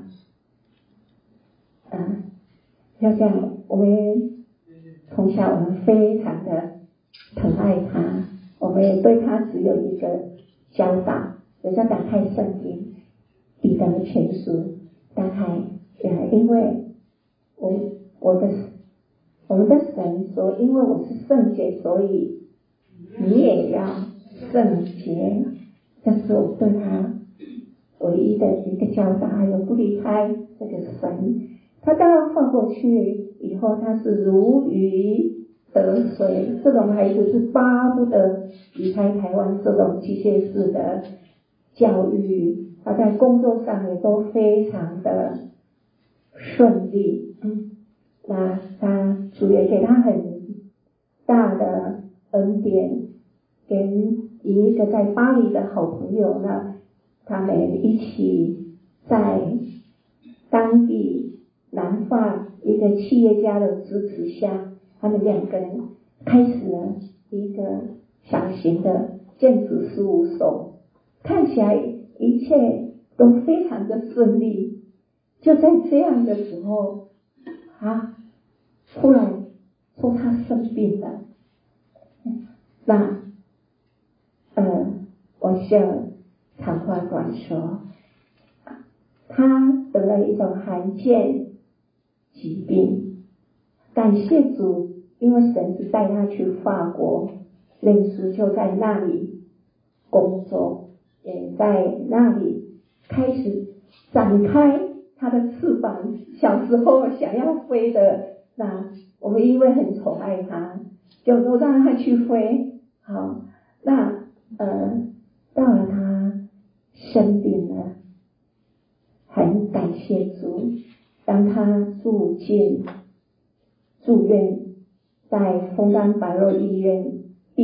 啊，要这样，我们从小我们非常的疼爱他，我们也对他只有一个教导，有时候打开圣经，彼得前书。打开，呃，因为我我的我们的神说，因为我是圣洁，所以你也要圣洁。这是我对他唯一的一个教导，还有不离开这个神。他当然换过去以后，他是如鱼得水，这种孩子是巴不得离开台湾这种机械式的教育。他在工作上也都非常的顺利，嗯，那他主也给他很大的恩典，跟一个在巴黎的好朋友呢，他们一起在当地南法一个企业家的支持下，他们两个人开始了一个小型的建筑事务所，看起来一切都非常的顺利。就在这样的时候啊，突然说他生病了。那呃我就长话短说，他得了一种罕见疾病。感谢主，因为神是带他去法国认识，就在那里工作，也在那里开始展开他的翅膀。小时候想要飞的，那我们因为很宠爱他，就都让他去飞。好，那呃到了他生病了，很感谢主，当他住进住院在枫丹白露医院第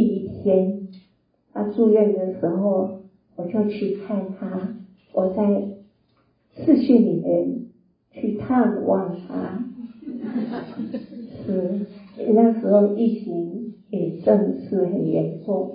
天他住院的时候，我就去看他，我在视讯里面去探望他。是那时候疫情也正是很严重，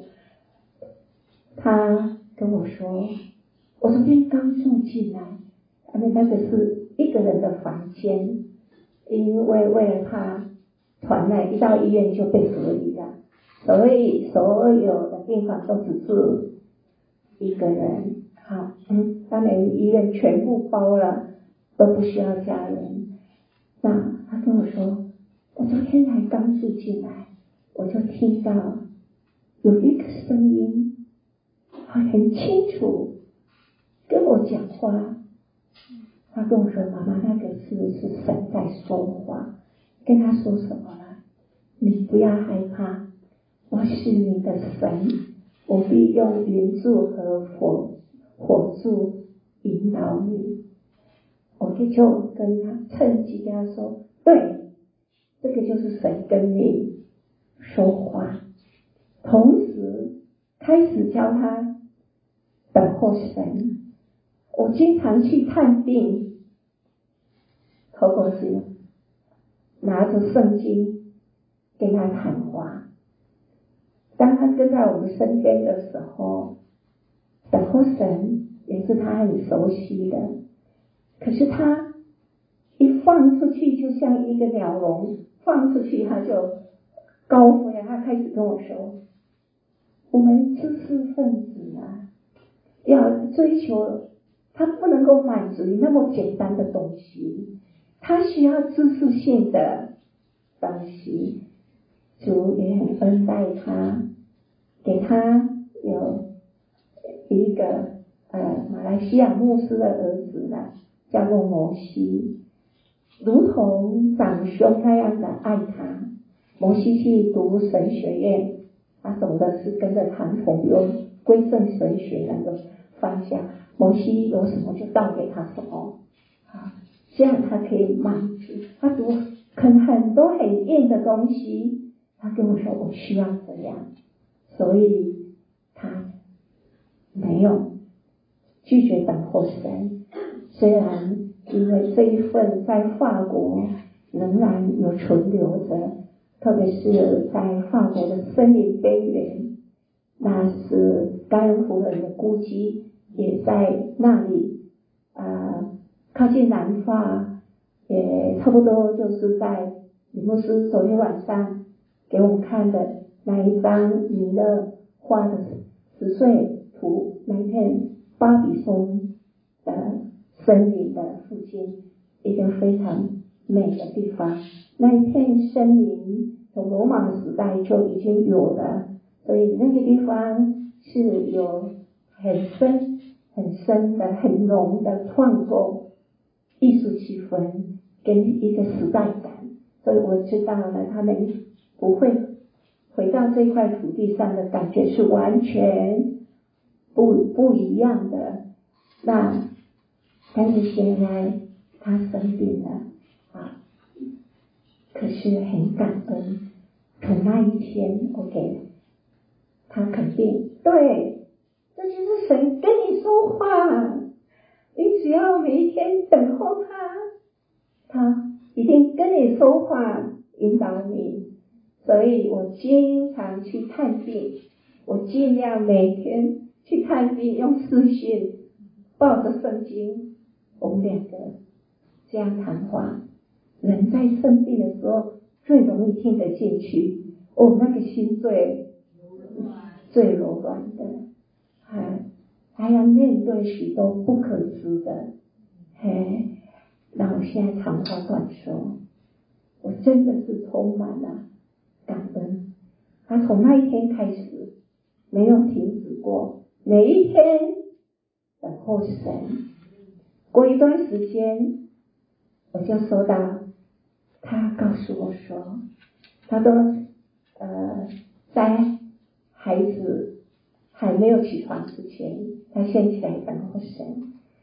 他跟我说，我昨天刚住进来，因为那个是一个人的房间，因为为了怕传染，一到医院就被隔离了，所以所有的病房都只住一个人。好，嗯，当然医院全部包了，都不需要家人。那他跟我说，我昨天才刚住进来，我就听到有一个声音很清楚跟我讲话。他跟我说，妈妈，那个是不是神在说话？跟他说什么了？你不要害怕，我是你的神，我必用云柱和火火柱引导你。我就跟他趁机跟他说，对，这个就是神跟你说话。同时开始教他等候神。我经常去探病，透过是拿着圣经跟他谈话。当他跟在我们身边的时候，等候神也是他很熟悉的。可是他一放出去，就像一个鸟笼，放出去他就高飞。他开始跟我说，我们知识分子啊，要追求，他不能够满足于那么简单的东西，他需要知识性的东西。主也很恩待他，给他有一个呃马来西亚牧师的儿子呢，叫做摩西，如同长兄那样的爱他。摩西去读神学院，他走的是跟着唐崇庸归正神学那个方向，摩西有什么就倒给他什么啊，这样他可以满足。他读啃很多很硬的东西，他跟我说我需要这样，所以他没有拒绝等候神。虽然因为这一份在法国仍然有存留着，特别是在法国的森林边缘，那是盖恩夫人的故居，也在那里呃，靠近南法，也差不多就是在李牧师昨天晚上给我们看的那一张弥勒画的十岁图，那一片巴比松的森林的附近，一个非常美的地方。那一片森林从罗马时代就已经有了，所以那个地方是有很深很深的很浓的创作艺术气氛跟一个时代感。所以我知道了他们不会回到这块土地上的感觉是完全不不一样的。那但是现在他生病了啊，可是很感恩，从那一天我给他肯定，对，这就是神跟你说话，你只要每一天等候他，他一定跟你说话，引导你。所以我经常去看病，我尽量每天去看病，用视讯抱着圣经，我们两个这样谈话。人在生病的时候最容易听得进去，哦，那个心最最柔软的，还还要面对许多不可知的。嘿，那我现在长话短说，我真的是充满了感恩。他从那一天开始没有停止过，每一天等候神。过一段时间我就收到他告诉我说，他都呃在孩子还没有起床之前，他先起来等候神。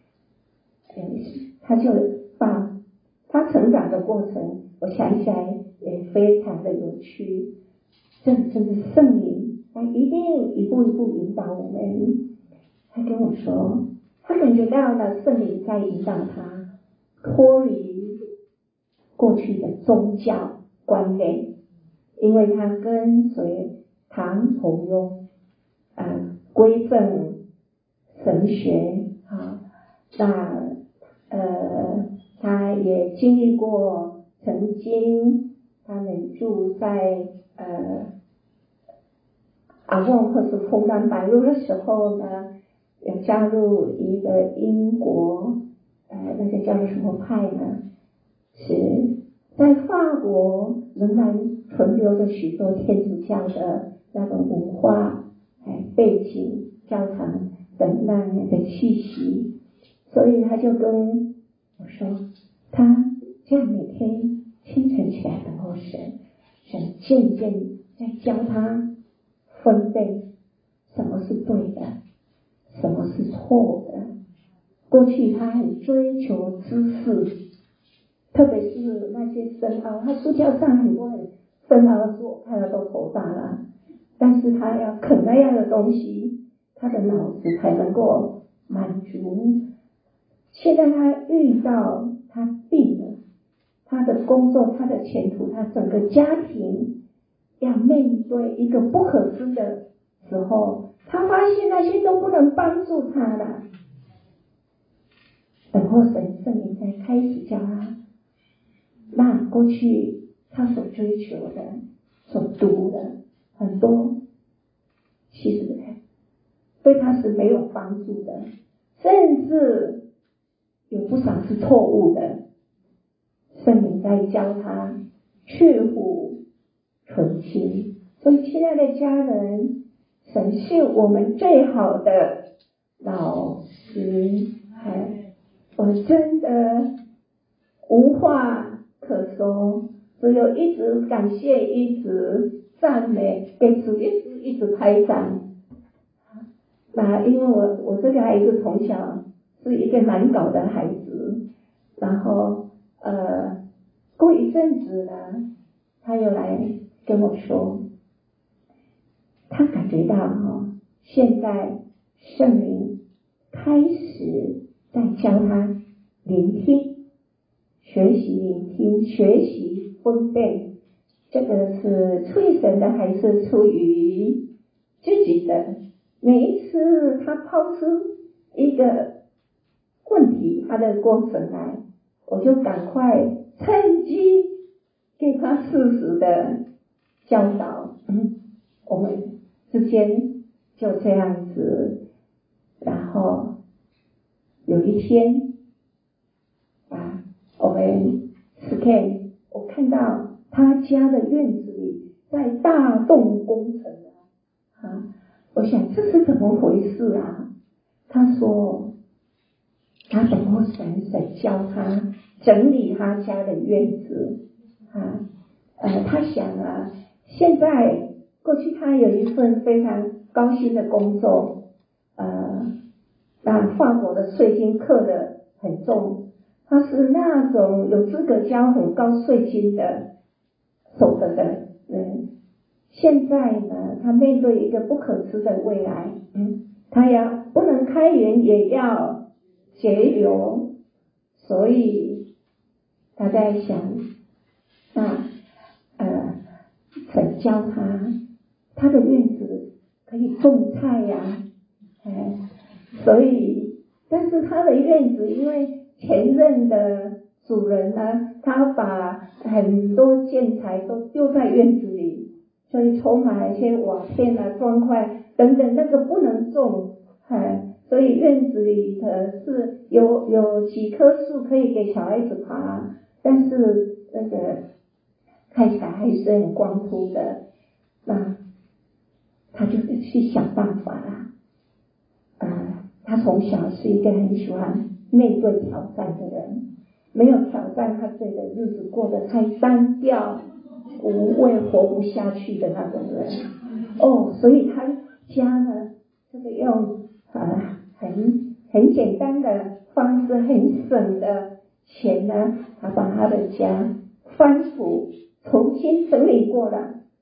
他就把他成长的过程，我想起来也非常的有趣。这真的圣灵他一定一步一步引导我们。他跟我说，他感觉到了圣灵在引导他脱离过去的宗教观念，因为他跟随唐崇庸啊归正神学啊，那呃他也经历过，曾经他们住在呃阿旺或是枫丹白露的时候呢，有加入一个英国呃那个叫做什么派呢，是在法国仍然存留着许多天主教的那种文化哎背景，教堂的那样的气息，所以他就跟我说，他这样每天清晨起来等候神，神渐渐在教他分辨什么是对的，什么是错的。过去他很追求知识，特别是那些深奥，他书架上很多很深奥的书，我看了都头大了。但是他要啃那样的东西，他的脑子才能够满足。现在他遇到他病了，他的工作，他的前途，他整个家庭要面对一个不可知的时候，他发现那些都不能帮助他了。等候神圣灵才开始教他，那过去他所追求的、所读的很多，其实对他是没有帮助的，甚至有不少是错误的。圣灵在教他去腐存清。所以亲爱的家人，神是我们最好的老师，哎，我真的无话可说，只有一直感谢，一直赞美，给主一直一直拍掌。那因为我我这个孩子从小是一个难搞的孩子，然后呃过一阵子呢，他又来跟我说，他感觉到哈、哦，现在圣灵开始在教他聆听，学习聆听，学习分辨，这个是出于神的还是出于自己的。每一次他抛出一个问题，他的过程来，我就赶快趁机给他适时的教导。嗯，我们之间就这样子，然后有一天啊，我们 scan 我看到他家的院子里在大动工程啊，啊，我想这是怎么回事啊？他说他等候神，神教他整理他家的院子啊，呃，他想啊，现在过去他有一份非常高薪的工作，呃，那法国的税金课的很重，他是那种有资格交很高税金的所得的人。现在呢，他面对一个不可知的未来，嗯，他要不能开源，也要节流，所以他在想，那呃，神教他，他的院子可以种菜呀、啊，哎，所以，但是他的院子因为前任的主人呢，他把很多建材都丢在院子里，所以充满了一些瓦片啊、砖块等等，那个不能种，哎，所以院子里的是有有几棵树可以给小孩子爬，但是那个看起来还是很光秃的，那他就去想办法啦。呃，他从小是一个很喜欢面对挑战的人，没有挑战，他觉得日子过得太单调无味，活不下去的那种人。哦，所以他家呢，这个用呃很很简单的方式，很省的钱呢，他把他的家翻土重新整理过了。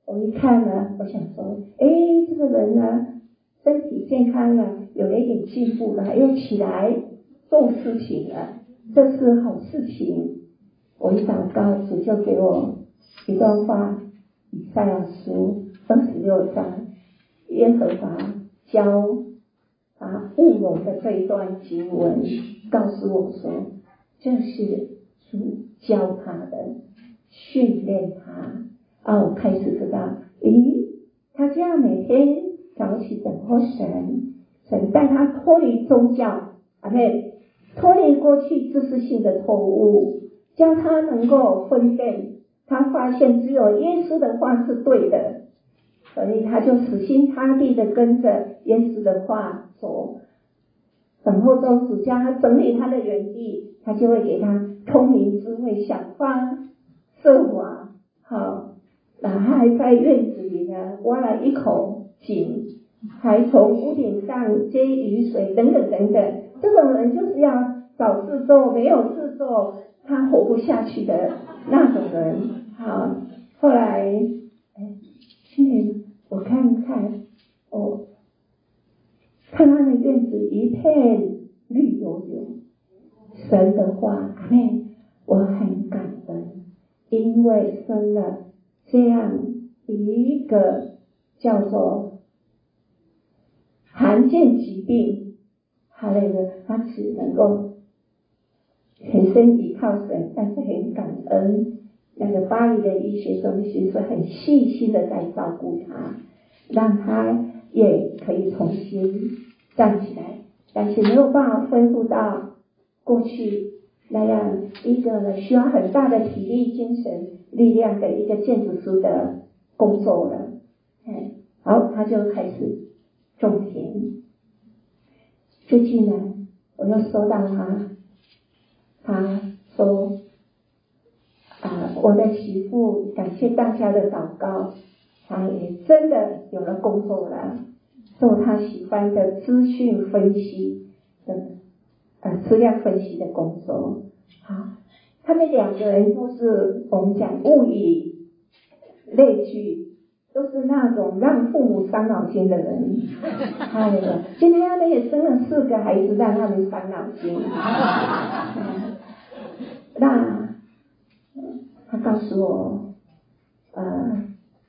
我一看呢，我想说，诶，这个人呢，身体健康了，有了一点进步了，又起来做事情了，这是好事情。我一祷告，主就给我一段话，以赛亚书二十六章，耶和华教啊务农的这一段经文，告诉我说，这是主教他的，训练他啊。我开始知道，咦，他这样每天早起等候神，神带他脱离宗教，啊对，脱离过去知识性的错误，教他能够分辨。他发现只有耶稣的话是对的，所以他就死心塌地的跟着耶稣的话走。等候中主教他整理他的园地，他就会给他聪明智慧，想方设法。好，然后还在院子里呢挖了一口井，还从屋顶上接雨水，等等等等。这种人就是要找事做，没有事做他活不下去的那种人。好，后来哎，今年我看看我看他的院子一片绿油油，神的话，阿们，我很感恩，因为生了这样一个叫做罕见疾病，他那个他只能够全身依靠神，但是很感恩那个巴黎的医学中心是很细心的在照顾他，让他也可以重新站起来，但是没有办法恢复到过去那样一个需要很大的体力、精神力量的一个建筑师的工作了。哎，好，他就开始种田。最近呢，我又收到他，他说啊，我的媳妇感谢大家的祷告，他也真的有了工作了，做他喜欢的资讯分析的呃资料分析的工作。好，他们两个人都是我们讲物以类聚，都是那种让父母伤脑筋的人。哎呀，今天他们也生了四个孩子，让他们伤脑筋。那他告诉我，呃，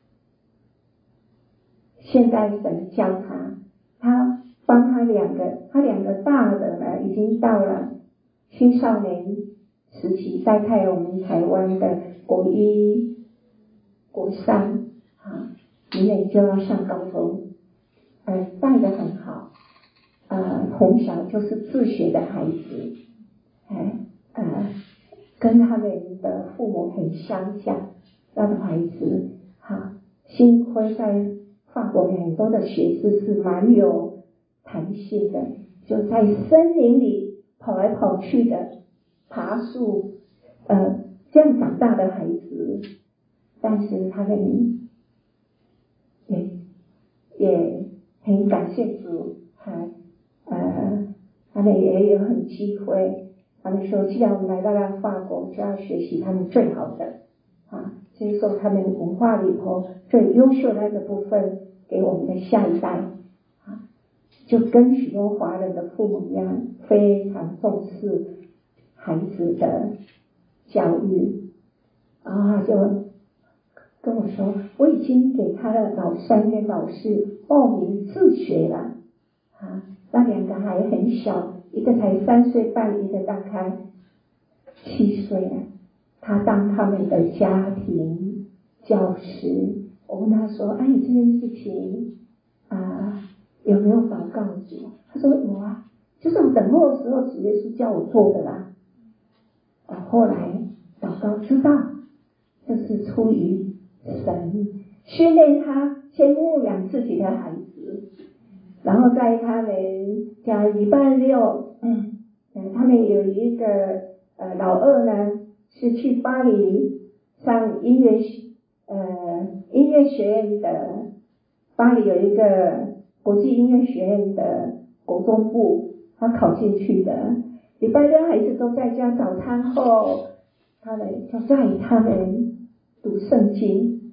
现在神教他，他帮他两个，他两个大的呢，已经到了青少年时期，在开我们台湾的国一、国三，啊，明年就要上高中，呃，带得很好，呃，从小就是自学的孩子，哎，呃。跟他们的父母很相像，那的孩子，哈，幸亏在法国很多的学士是蛮有弹性的，就在森林里跑来跑去的，爬树，呃，这样长大的孩子，但是他们也也很感谢主，还呃，他们也有很机会。他们说，既然我们来到了法国，就要学习他们最好的啊，接受他们文化里头最优秀的那个部分，给我们的下一代啊，就跟许多华人的父母一样，非常重视孩子的教育啊，就跟我说，我已经给他的老三跟老四报名自学了啊，那两个还很小。一个才三岁半，一个大概七岁了。他当他们的家庭教师。我问他说：“哎、啊，你这件事情啊，有没有祷告主？”他说：“有啊，就是我等候的时候，主耶稣叫我做的啦。”啊，后来祷告知道，这是出于神训练他先牧养自己的孩子。然后在他们家礼拜六，嗯，呃，他们有一个呃老二呢，是去巴黎上音乐呃音乐学院的，巴黎有一个国际音乐学院的国中部，他考进去的。礼拜六孩子都在家，早餐后，他们就带他们读圣经。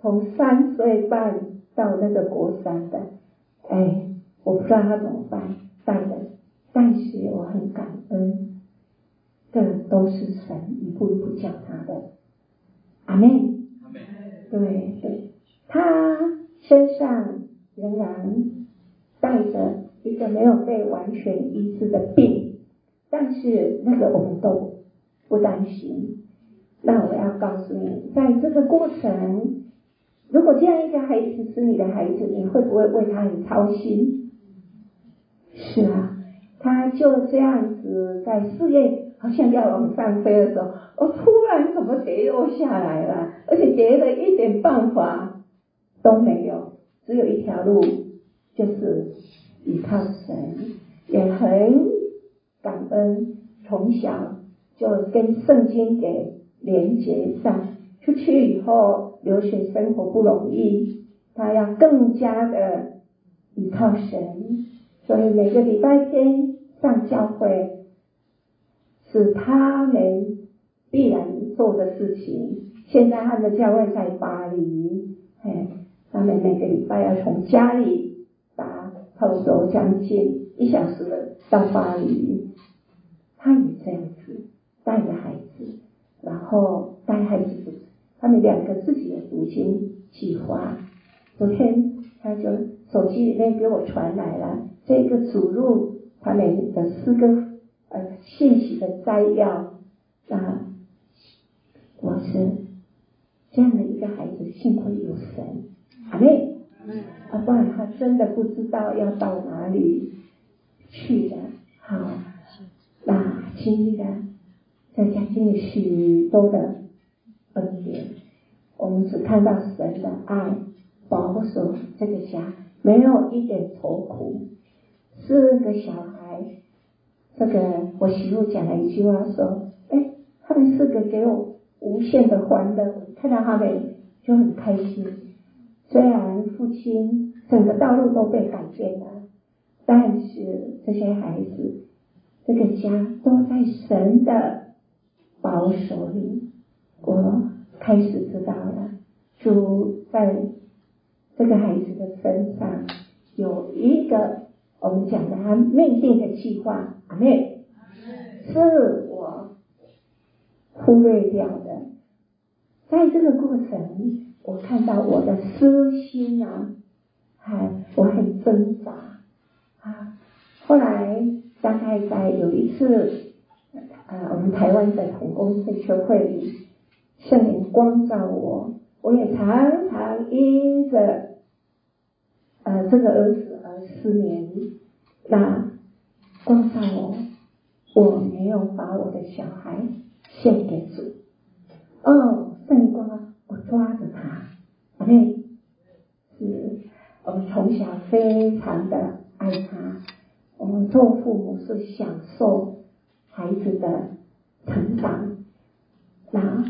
从三岁半到那个国三的，哎，我不知道他怎么办带的，但是我很感恩，这都是神一步一步教他的。阿们。 阿们。 对对，他身上仍然带着一个没有被完全医治的病，但是那个我们都不担心。那我要告诉你，在这个过程，如果这样一个孩子是你的孩子，你会不会为他很操心？是啊，他就这样子在事业好像要往上飞的时候，我突然怎么跌落下来了，而且跌了一点办法都没有，只有一条路，就是依靠神。也很感恩，从小就跟圣经给连结上，出去以后留学生活不容易，他要更加的依靠神，所以每个礼拜天上教会是他们必然做的事情。现在他们的教会在巴黎，哎，他们每个礼拜要从家里打差不多将近一小时的到巴黎，他也这样子带着孩子，然后带孩子读，他们两个自己的读经计划。昨天他就手机里面给我传来了这个主入他们的四个呃信息的摘要。那我是这样的一个孩子，幸亏有神，阿妹，啊，不然他真的不知道要到哪里去的。好，那经历了在家经历许多的恩典，我们只看到神的爱保守这个家，没有一点愁苦。四个小孩，这个我媳妇讲了一句话说，哎，他们四个给我无限的欢乐，看到他们就很开心。虽然父亲整个道路都被改变了，但是这些孩子这个家都在神的保守里。我开始知道了，主在这个孩子的身上有一个我们讲的他命定的计划，阿妹，是我忽略掉的。在这个过程，我看到我的私心啊，还我很挣扎啊。后来大概在有一次，呃，我们台湾的同工会修会里，圣灵光照我，我也常常因着呃这个儿子而失眠。那光照我，我没有把我的小孩献给主。哦，圣灵光照我，抓着他，阿妹，是我们从小非常的爱他，我们做父母是享受孩子的成长。那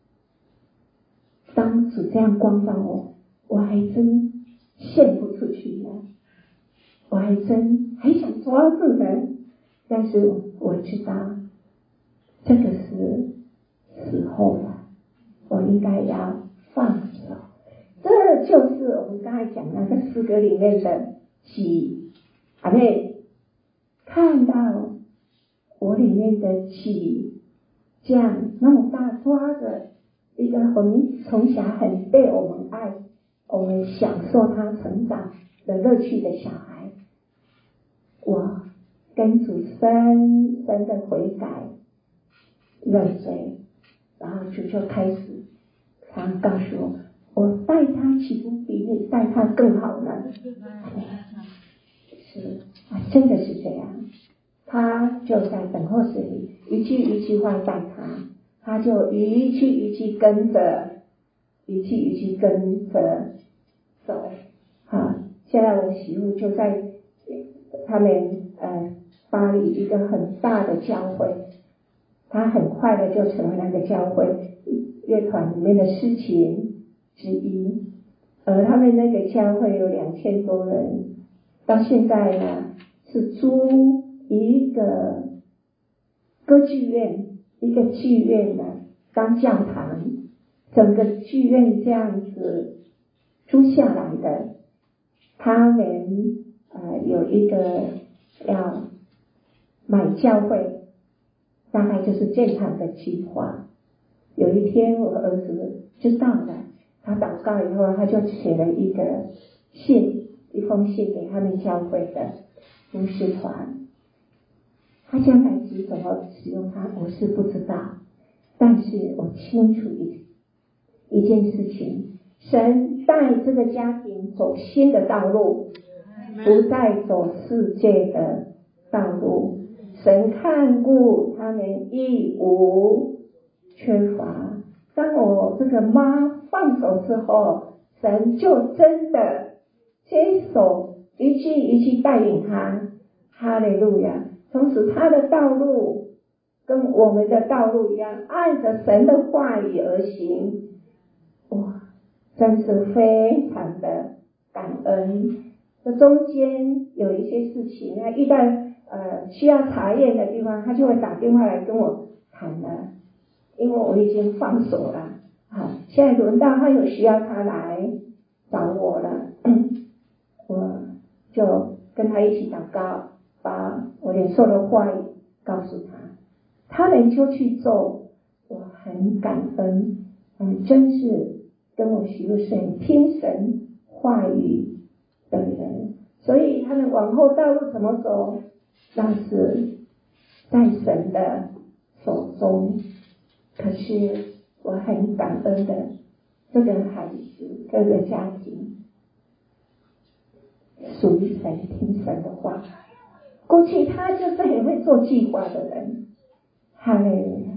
当主这样光照我，我还真献不出去呢，我还真还想抓住呢，但是我我知道这个是时候了，我应该要放手。这就是我们刚才讲那个诗歌里面的己，阿妹，看到我里面的己这样那么大，抓着一个我们从小很被我们爱，我们享受他成长的乐趣的小孩，我跟主深深的悔改认罪，然后主就开始常告诉我，我待他岂不比你待他更好呢？是啊，真的是这样。他就在等候室里，一句一句话带他，他就一句一句跟着，一句一句跟着走。好，现在我媳妇就在他们呃巴黎一个很大的教会，他很快的就成为那个教会乐团里面的司琴之一，而他们那个教会有两千多人，到现在呢是租一个歌剧院，一个剧院呢当教堂， 整个剧院这样子租下来的，他们呃有一个要买教会，大概就是建堂的计划。有一天我儿子知道了，他祷告以后，他就写了一个信，一封信给他们教会的牧师团。他将来是怎么使用它，我是不知道，但是我清楚一一件事情，神带这个家庭走新的道路，不再走世界的道路。神看顾他们一无缺乏。当我这个妈放手之后，神就真的接手，一句一句带领他。哈利路亚！从此他的道路跟我们的道路一样，按着神的话语而行。哇，真是非常的感恩。这中间有一些事情，他遇到呃需要查验的地方，他就会打电话来跟我谈了，因为我已经放手了。好，现在轮到他有需要，他来找我了，我就跟他一起祷告，把我领受的话语告诉他，他们就去做。我很感恩，嗯，真是跟我许多神听神话语的人，所以他们往后道路怎么走，那是在神的手中。可是我很感恩的，这个孩子，这个家庭属于神，听神的话。过去他就是很会做计划的人，哈利路亚。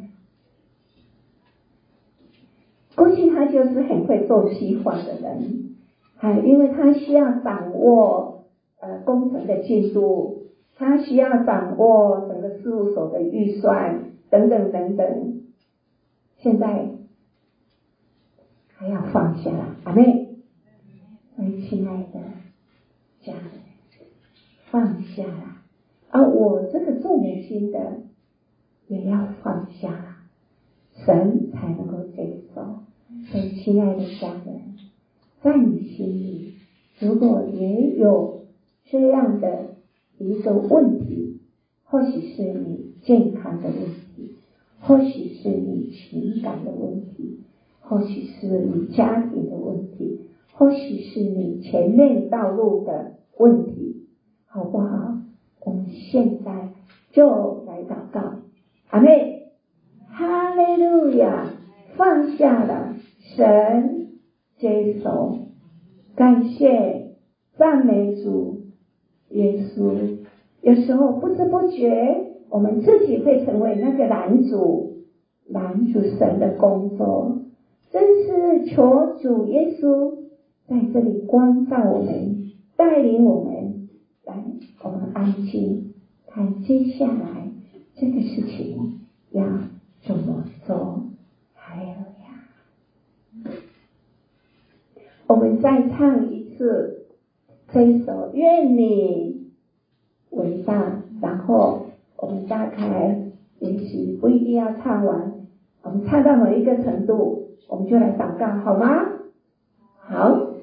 过去他就是很会做计划的人，还因为他需要掌握呃工程的进度，他需要掌握整个事务所的预算等等等等。现在还要放下了，阿妹，我亲爱的家人，放下了，而我这个做母亲的也要放下了，神才能够接受。所以亲爱的家人，在你心里如果也有这样的一个问题，或许是你健康的问题，或许是你情感的问题，或许是你家庭的问题，或许是你前面道路的问题，好不好？我们现在就来祷告。阿妹，哈利路亚！放下了，神接手，感谢赞美主耶稣。有时候不知不觉我们自己会成为那个拦阻拦阻神的工作，真是求主耶稣在这里光照我们，带领我们来，我们安静看接下来这个事情要怎么做。还有呀，我们再唱一次这一首愿你伟大，然后我们大概也许不一定要唱完，我们唱到某一个程度我们就来祷告，好吗？好，好，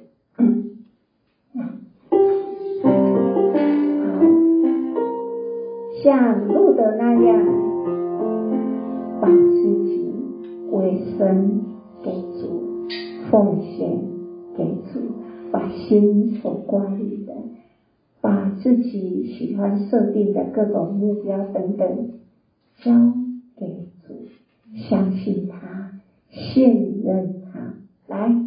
像路德那样把自己委身给主，奉献给主，把心所挂虑的，把自己喜欢设定的各种目标等等交给主，相信他，信任他。来，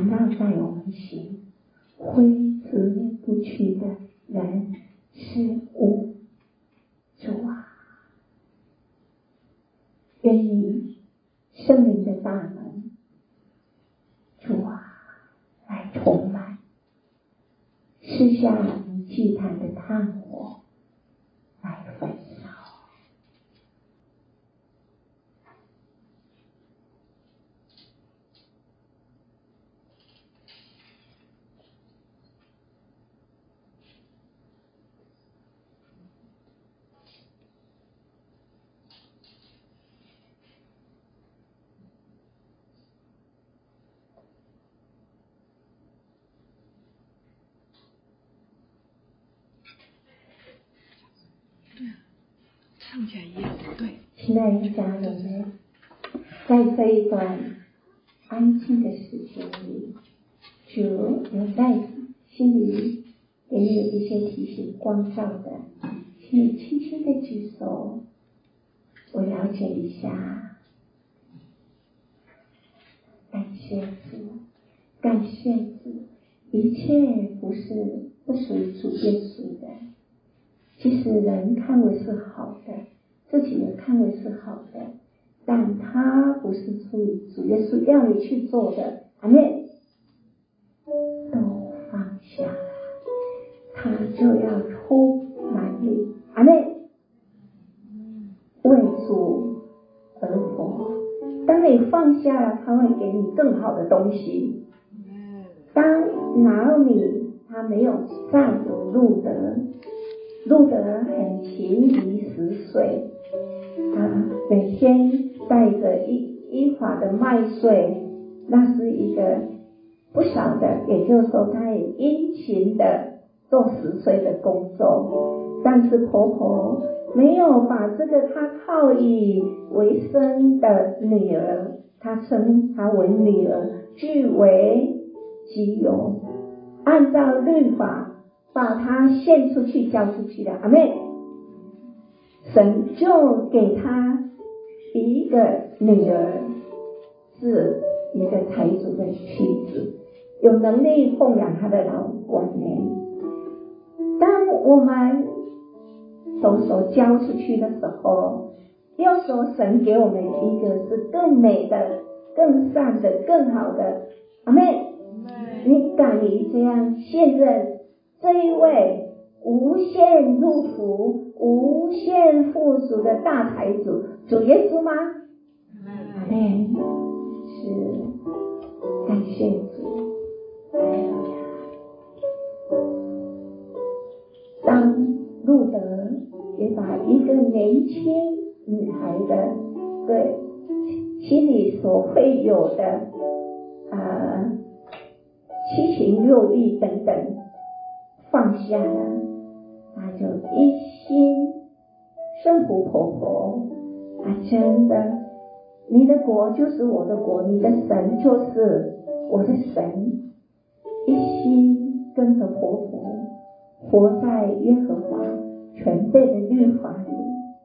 缠绕在我们心，挥之不去的人事物。主啊，愿你圣灵的大门，主啊，来充满，赐下你祭坛的炭火来焚烧。 唱起来也不对。 亲爱的家人们，在这一段安静的时间里，主有在心里给你一些提醒光照的，请你轻轻的举手，我了解一下。感谢主，感谢主，一切不是不属于主耶稣的，即使人看为是好的，自己也看为是好的，但它不是属于主耶稣要你去做的，阿们，都放下了，他就要充满你，阿们，为主而活。当你放下了，他会给你更好的东西。当拿俄米他没有占有路德，路德很勤于十岁，啊，每天带着一一法的麦穗，那是一个不少的，也就是说他很殷勤的做十岁的工作。但是婆婆没有把这个她靠以为生的女儿，她称她为女儿，据为己有，按照律法把她献出去交出去了，阿们。神就给她一个女儿，是一个财主的妻子，有能力奉养她的老晚年。当我们手手交出去的时候，又说神给我们一个是更美的、更善的、更好的，阿们，你敢于这样信任这一位无限祝福、无限富足的大财主主耶稣吗？阿们，是，感谢主，哎呀，当路德也把一个年轻女孩的对心里所会有的呃七情六欲等等放下了，他就一心顺服婆婆啊，真的，你的国就是我的国，你的神就是我的神，一心跟着婆婆活在耶和华全备的律法里，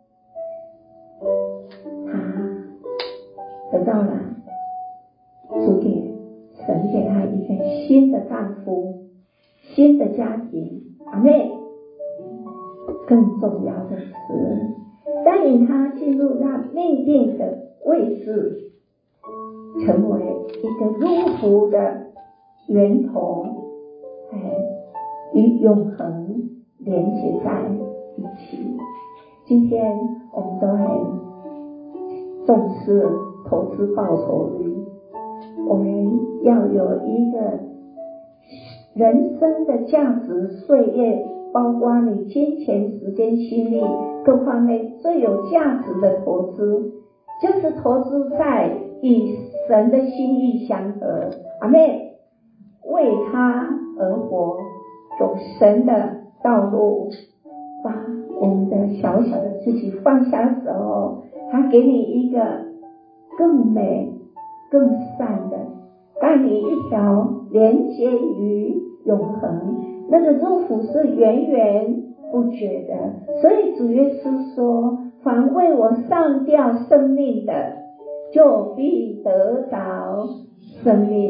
他得到了主给神给他一个新的丈夫、新的家庭，阿们。更重要的是带领他进入他命定的位置，成为一个祝福的源头，哎，与永恒连接在一起。今天我们都很重视投资报酬率，我们要有一个人生的价值岁月，包括你金钱、时间、心力各方面最有价值的投资，就是投资在与神的心意相合，阿们，为他而活，走神的道路，把我们的小小的自己放下的时候，他给你一个更美更善的，带你一条连接于永恒，那个祝福是源源不绝的。所以主耶稣说，凡为我上吊生命的，就必得着生命。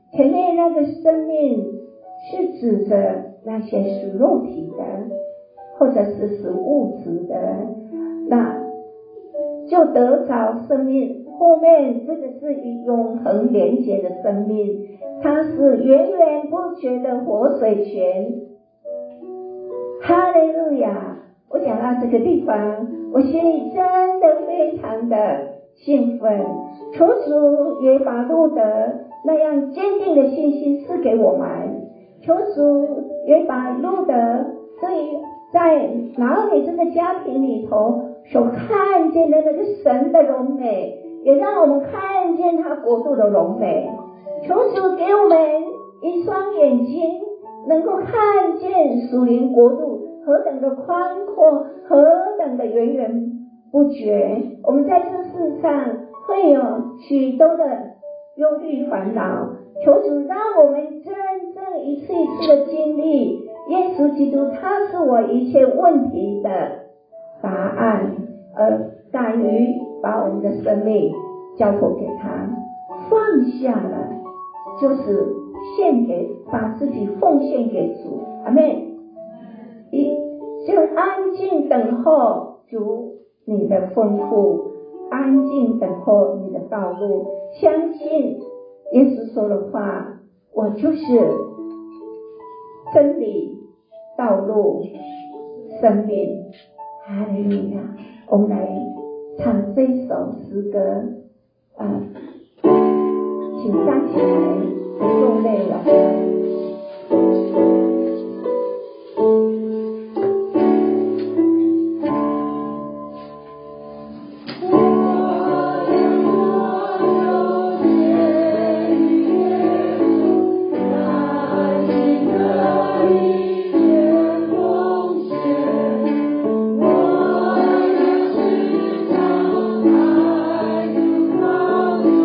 前面那个生命是指着那些属肉体的，或者是属物质的，那就得着生命。后面这个是与永恒连结的生命，它是源源不绝的活水泉。哈利路亚！我讲到这个地方，我心里真的非常的兴奋。求主也把路德那样坚定的信心赐给我们，求主也把路德对在拿俄米这个家庭里头所看见的那个神的荣美，也让我们看见他国度的荣美。求主给我们一双眼睛，能够看见属灵国度何等的宽阔，何等的源源不绝。我们在这世上会有许多的忧虑烦恼，求主让我们真正一次一次的经历耶稣基督，他是我一切问题的答案，而敢于把我们的生命交托给他，放下了就是献给，把自己奉献给主。阿们。一就安静等候主你的吩咐，安静等候你的道路，相信耶稣说的话，我就是真理、道路、生命。哈利路亚！我们来唱这一首诗歌啊，请站起来，众内容。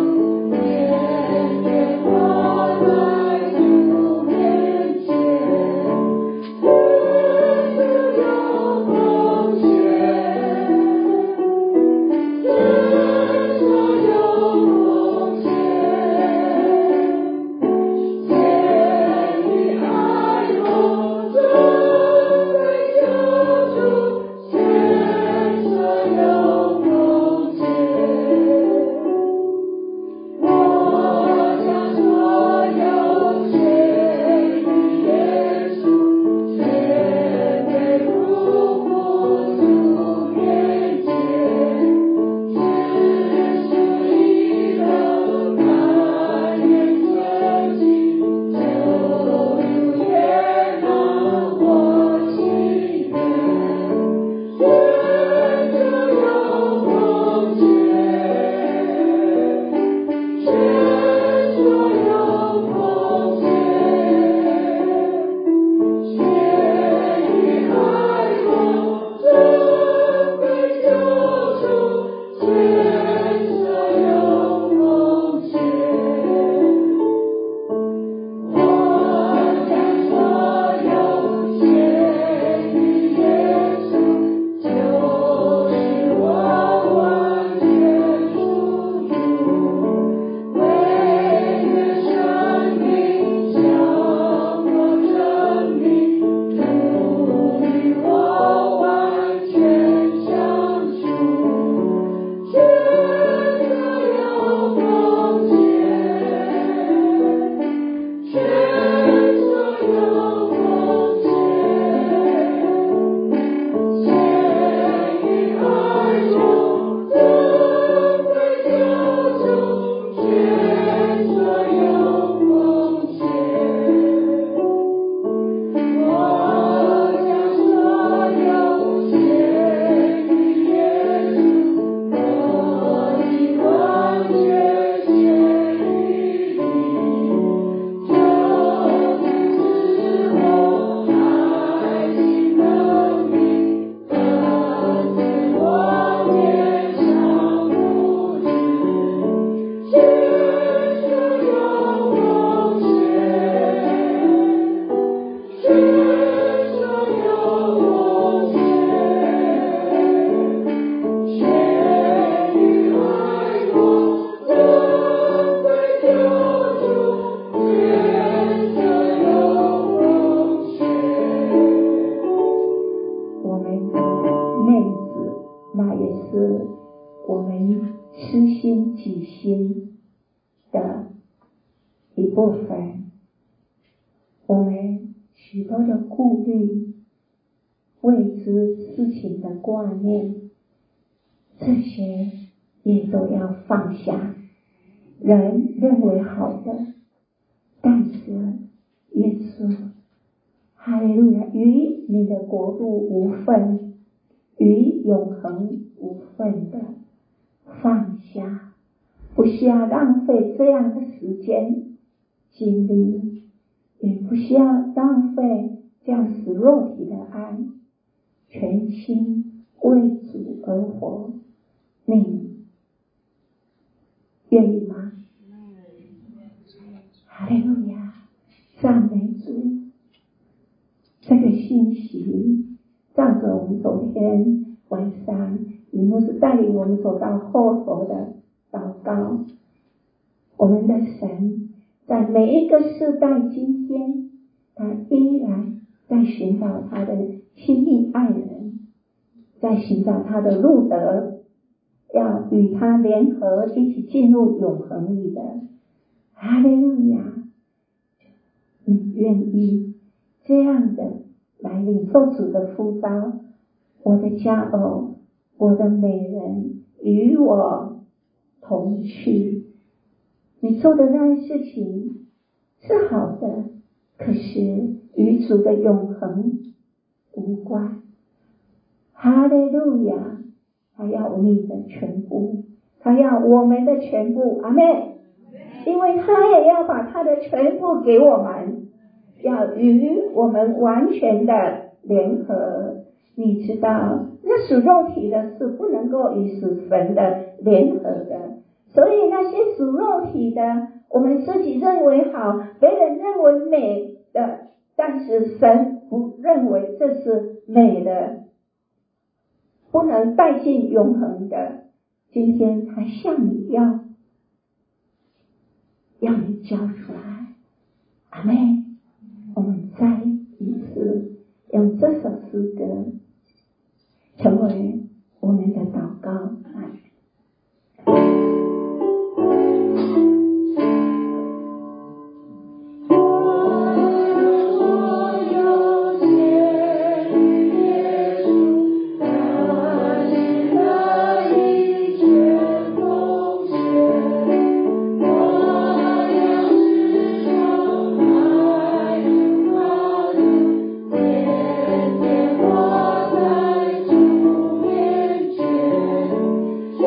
天妹子，那也是我们私心己心的一部分。我们许多的顾虑，未知事情的挂念，这些也都要放下。人认为好的，但是耶稣，哈利路亚，与你的国度无分，与永恒无分的放下，不需要浪费这样的时间精力，也不需要浪费这样使肉体的爱，全心为主而活。你愿意吗？哈利路亚，赞美主。这个信息照着我们昨天晚上李牧师带领我们走到后头的祷告，我们的神在每一个世代，今天他依然在寻找他的亲密爱人，在寻找他的路德，要与他联合，一起进入永恒里的。哈利路亚！你愿意这样的来领受主的呼召？我的佳偶，我的美人，与我同去。你做的那些事情是好的，可是与主的永恒无关。哈利路亚！他要你的全部，他要我们的全部。阿们。因为他也要把他的全部给我们，要与我们完全的联合。你知道那属肉体的是不能够与属神的联合的，所以那些属肉体的，我们自己认为好，别人认为美的，但是神不认为这是美的，不能带进永恒的。今天他向你要要你交出来。阿们。我们再一次用这首诗歌成为我们的祷告。来， 天天活在主面前。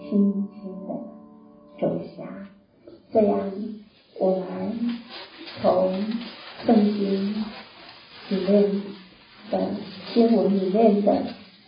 轻轻的走下。这样我们从圣经里面的经文里面的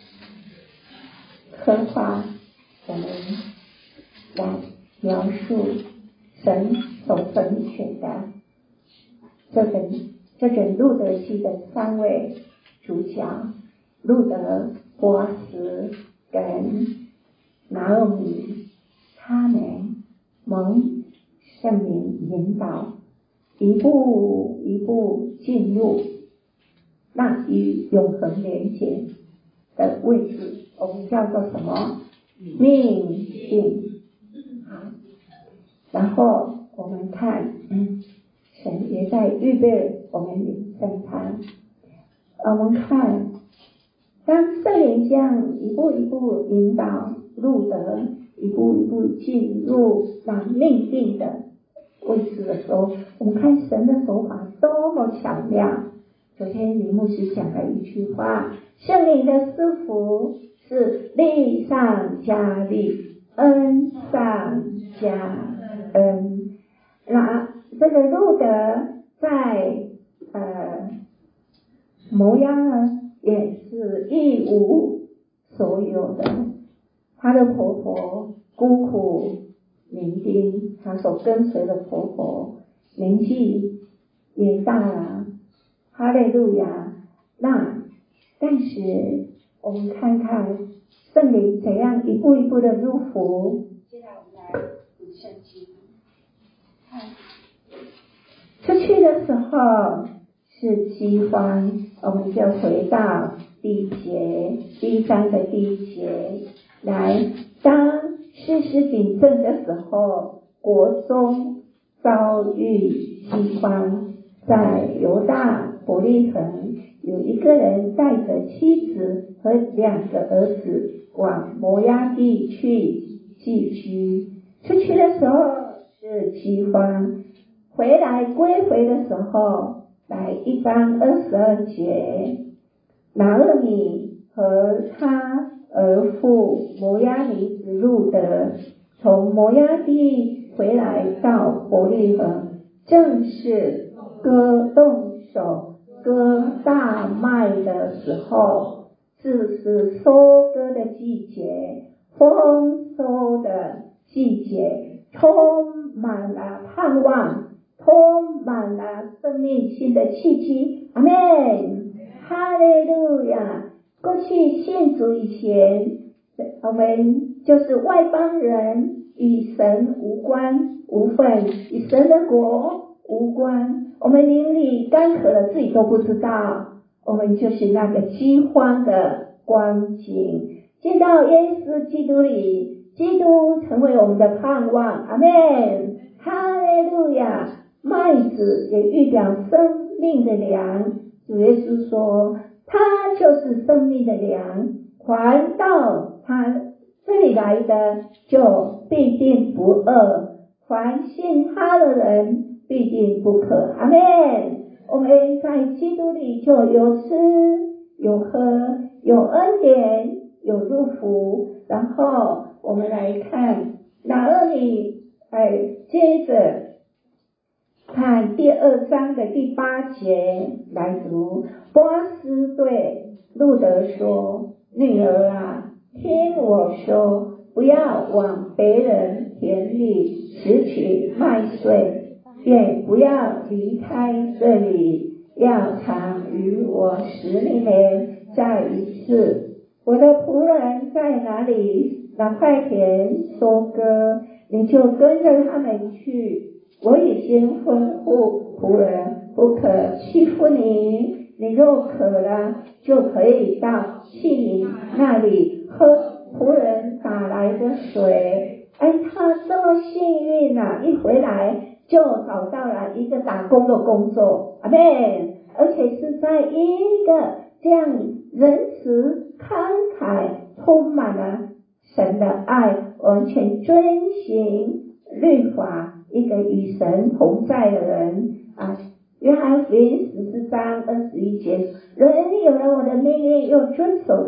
刻画，我们来描述神所拣选的这本这本路德记的三位主角，路德、波阿斯跟拿俄米，他们蒙圣灵引导，一步一步进入那与永恒连结的位置，我们叫做什么？命定。好，然后我们看，嗯，神也在预备我们领圣餐。我们看，当圣灵这样一步一步引导路德，一步一步进入那命定的位置的时候，我们看神的手法多么巧妙。昨天林牧师讲了一句话，圣灵的赐福是力上加力，恩上加恩。那这个路德在呃摩押呢，也是一无所有的，她的婆婆孤苦伶仃，她所跟随的婆婆年纪也大了，哈利路亚。那但是我们看看圣灵怎样一步一步的入伏。现在我们来读圣经，出去的时候是饥荒，我们就回到第一节，第一章的第一节来。当士师秉政的时候，国中遭遇饥荒，在犹大伯利恒有一个人带着妻子和两个儿子往摩押地去寄居。出去的时候是饥荒，回来归回的时候，来一章二十二节，拿俄米和他儿妇摩押女子路德从摩押地回来到伯利恒，正是割动手割大麦的时候，这是收割的季节，丰收的季节，充满了盼望，充满了生命新的契机。阿们，哈利路亚。过去信主以前，我们就是外邦人，与神无关无分，与神的国无关，我们灵里干渴了自己都不知道，我们就是那个饥荒的光景。进到耶稣基督里，基督成为我们的盼望。阿们，哈利路亚。麦子也预表生命的粮，主耶稣说他就是生命的粮，还到他这里来的就必定不饿，凡信他的人必定不渴。阿们。我们在基督里就有吃有喝，有恩典，有入福。然后我们来看拿俄米，哎，接着看第二章的第八节来读。波阿斯对路德说，女儿啊，听我说，不要往别人田里拾取麦穗，也不要离开这里，要常与我十年再一次。我的仆人在哪里，哪块田收割，你就跟着他们去。我已经吩咐仆人不可欺负你，你若渴了就可以到器皿那里喝仆人打来的水。哎，他这么幸运啊，一回来就找到了一个打工的工作。阿们，而且是在一个这样仁慈慷慨充满了神的爱，完全遵行律法，一个与神同在的人啊。约翰福音十四章二十一节，人有了我的命令又遵守的，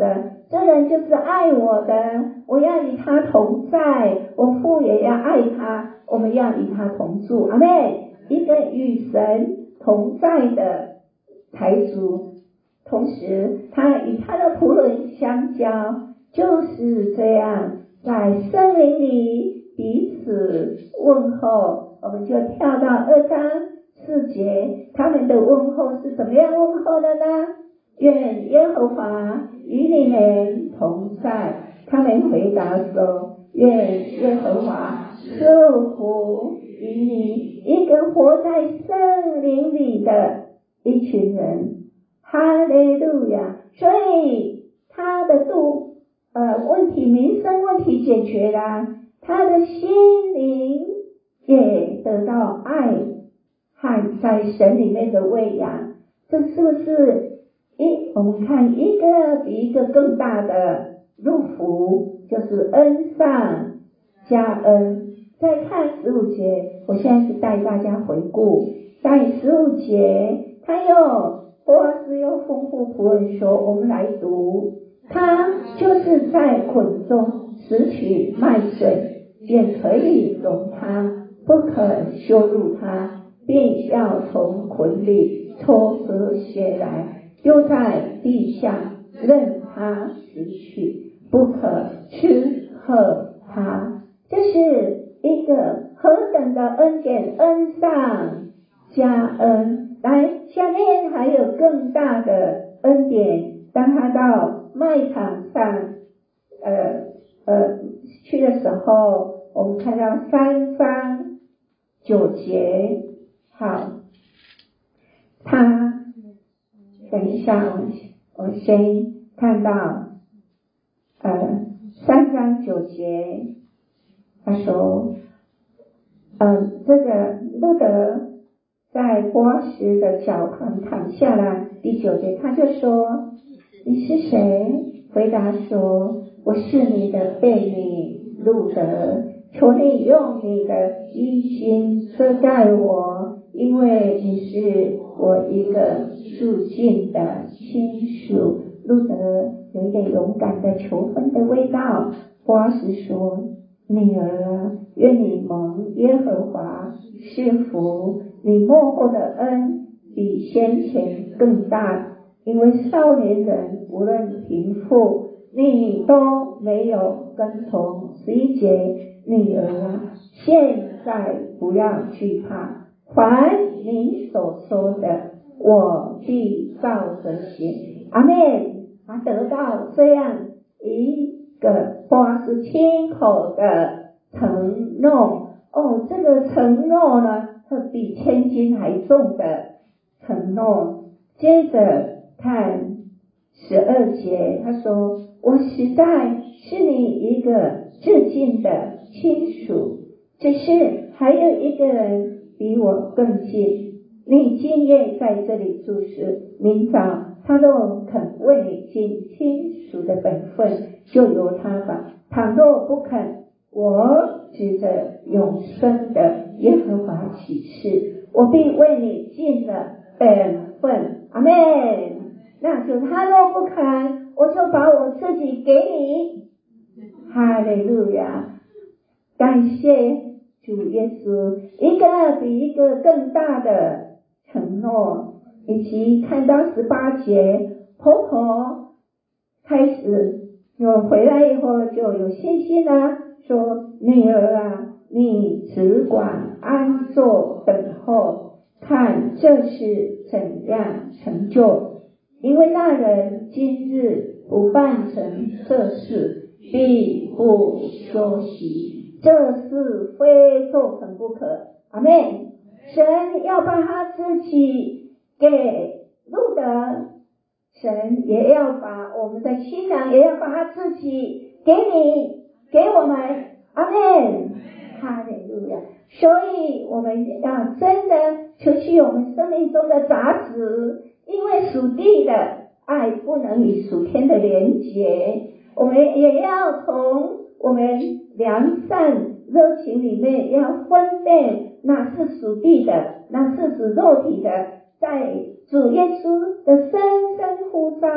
这人就是爱我的，我要与他同在，我父也要爱他，我们要与他同住。阿们。一个与神同在的财主，同时他与他的仆人相交，就是这样在森林里彼此问候。我们就跳到二章四节，他们的问候是怎么样问候的呢？愿耶和华与你们同在。他们回答说，愿耶和华祝福与你。一个活在森林里的一群人，哈利路亚。所以他的度呃问题民生问题解决了，他的心灵也得到爱和在神里面的喂养。这是不是一我们看一个比一个更大的祝福，就是恩上加恩。再看十五节，我现在是带大家回顾，在十五节他又波阿斯又吩咐仆人说，我们来读，他就是在捆中拾取麦穗，也可以容他，不可羞辱他，并要从捆里抽出血来，丢在地下，任他拾取，不可吃喝他。这是一个何等的恩典，恩上加恩。来，下面还有更大的恩典，当他到麦场上呃呃去的时候，我们看到三章九节。好，他等一下，我我先看到呃三章九节，他说呃这个路德在波阿斯的脚旁躺下来。第九节他就说，你是谁？回答说，我是你的婢女路德，求你用你的衣襟遮盖我，因为你是我一个肃静的亲属。路德有一点勇敢的求婚的味道。波阿斯说，女儿啊，愿你蒙耶和华赐福，你末后的恩比先前更大，因为少年人无论贫富，你都没有跟从。十一节，女儿啊，现在不要惧怕，凡你所说的，我必照着行。阿们。他得到这样一个波阿斯亲口的承诺。哦，这个承诺呢，是比千金还重的承诺。接着看十二节，他说，我实在是你一个至近的亲属，只是还有一个人比我更近，你今夜在这里住时，明早他若肯为你尽亲属的本分，就由他吧。倘若不肯，我指着永生的耶和华起誓，我必为你尽了本分。阿们。那就他若不肯，我就把我自己给你。哈利路亚。感谢主耶稣，一个比一个更大的承诺。以及看到十八节，婆婆开始有回来以后就有信心了，说，女儿啊，你只管安坐等候，看这事怎样成就，因为那人今日不办成这事，必不休息，这事非做成不可。阿们。神要把他自己给路德，神也要把我们的新郎也要把他自己给你给我们。阿们。哈利路亚。所以我们要真的除去我们生命中的杂质，因为属地的爱不能与属天的连结，我们也要从我们良善热情里面要分辨哪是属地的，哪是属肉体的，在主耶稣的深深呼召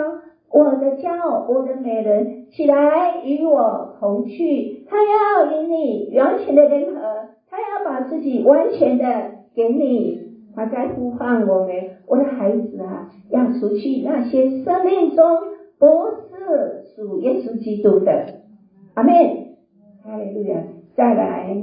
我的骄傲，我的美人，起来与我同去。他要引你完全的联合，他要把自己完全的给你。他在呼唤我们，我的孩子啊，要除去那些生命中不是属耶稣基督的。阿们，哈利路亚。再来，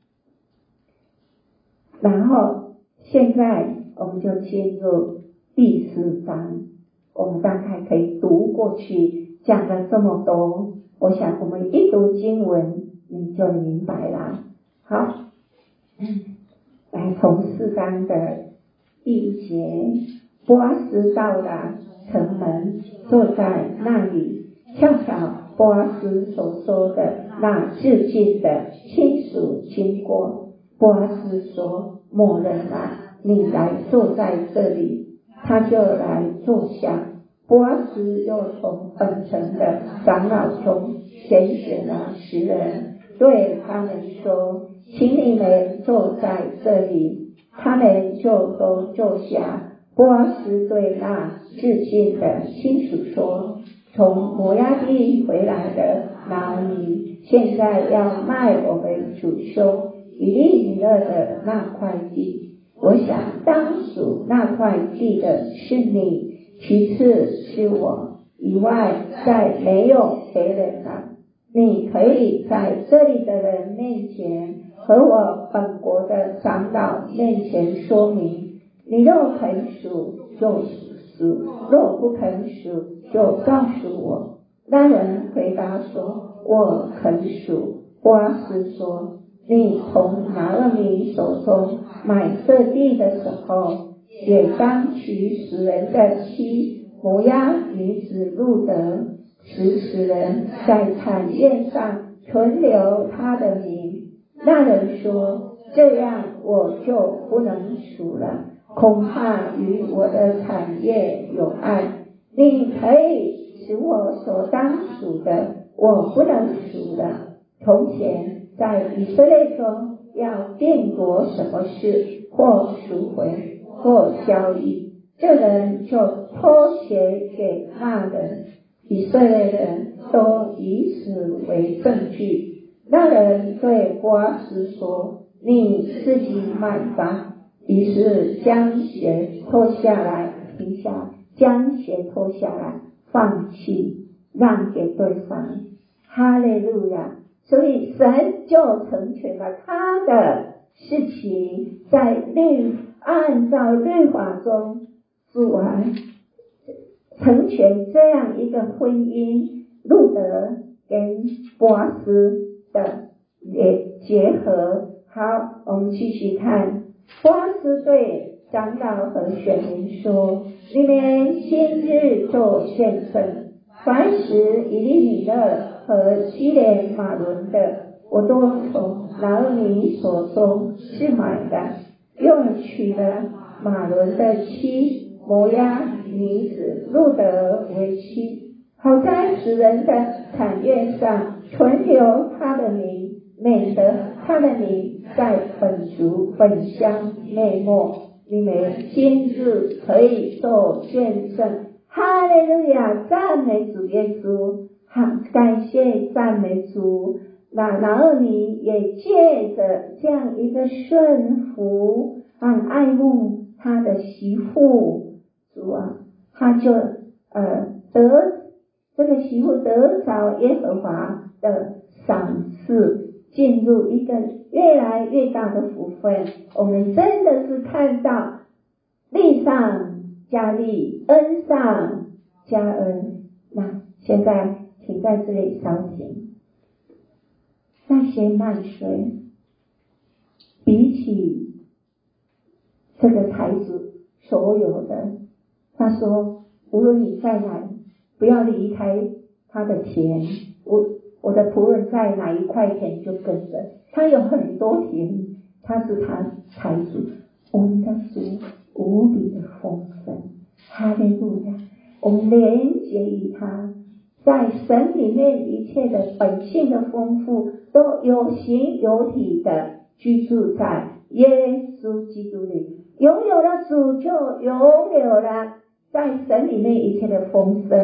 然后现在我们就进入第四章，我们大概可以读过去，讲了这么多，我想我们一读经文你就明白了。好，来从四章的第一节，波阿斯到了城门，坐在那里，恰巧波阿斯所说的那至近的亲属经过。波阿斯说：某人啊，你来坐在这里。他就来坐下。波阿斯又从本城的长老中拣选了十人，对他们说：请你们坐在这里。他们就都坐下。波阿斯对那至近的亲属说：从摩押地回来的拿俄米，现在要卖我们主兄以利米勒的那块地。我想当属那块地的是你，其次是我，以外再没有别人了。你可以在这里的人面前和我本国的长老面前说明，你若肯属就属，若不肯属就告诉我。那人回答说：我肯属。波阿斯说：你从拿俄米手中买这地的时候，也当娶死人的妻摩押女子路德，使死人在产业上存留他的名。那人说：这样我就不能属了，恐怕与我的产业有碍。你可以使我所当属的，我不能属了。从前在以色列中要定夺什么事，或赎回，或交易，这人就托写给那人。以色列人都以此为证据。那人对波阿斯说：你自己买吧。于是将鞋脱下来，停下，将鞋脱下来，放弃，让给对方。哈利路亚。所以神就成全了他的事情，在律按照律法中主啊成全这样一个婚姻，路德跟波阿斯的结合。好，我们继续看。波阿斯对长老和选民说：你们今日做见证，凡使以利米勒和基连马伦的，我都从拿俄米手中是买的，又娶了马伦的妻摩押女子路德为妻，好在使人的产业上存留他的名，免得他的名在本族本乡灭没。你们今日可以做见证。哈利路亚，赞美主耶稣，好，感谢赞美主。那拿俄米也借着这样一个顺服和爱慕他的媳妇，主啊，他就呃得这个媳妇得着耶和华的赏赐，进入一个越来越大的福分。我们真的是看到利上加利，恩上加恩。那现在请在这里稍停。那些麦穗比起这个财主所有的，他说无论你在哪里，不要离开他的田，我我的仆人在哪一块田就跟着他，有很多田，他是他财主。我们的主无比的丰盛，哈利路亚。我们连结于他，在神里面一切的本性的丰富都有形有体的居住在耶稣基督里。拥有了主就拥有了在神里面一切的丰盛。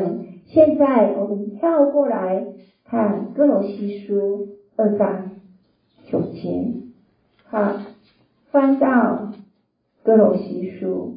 现在我们跳过来看哥罗西书二章九节，好，翻到哥罗西书，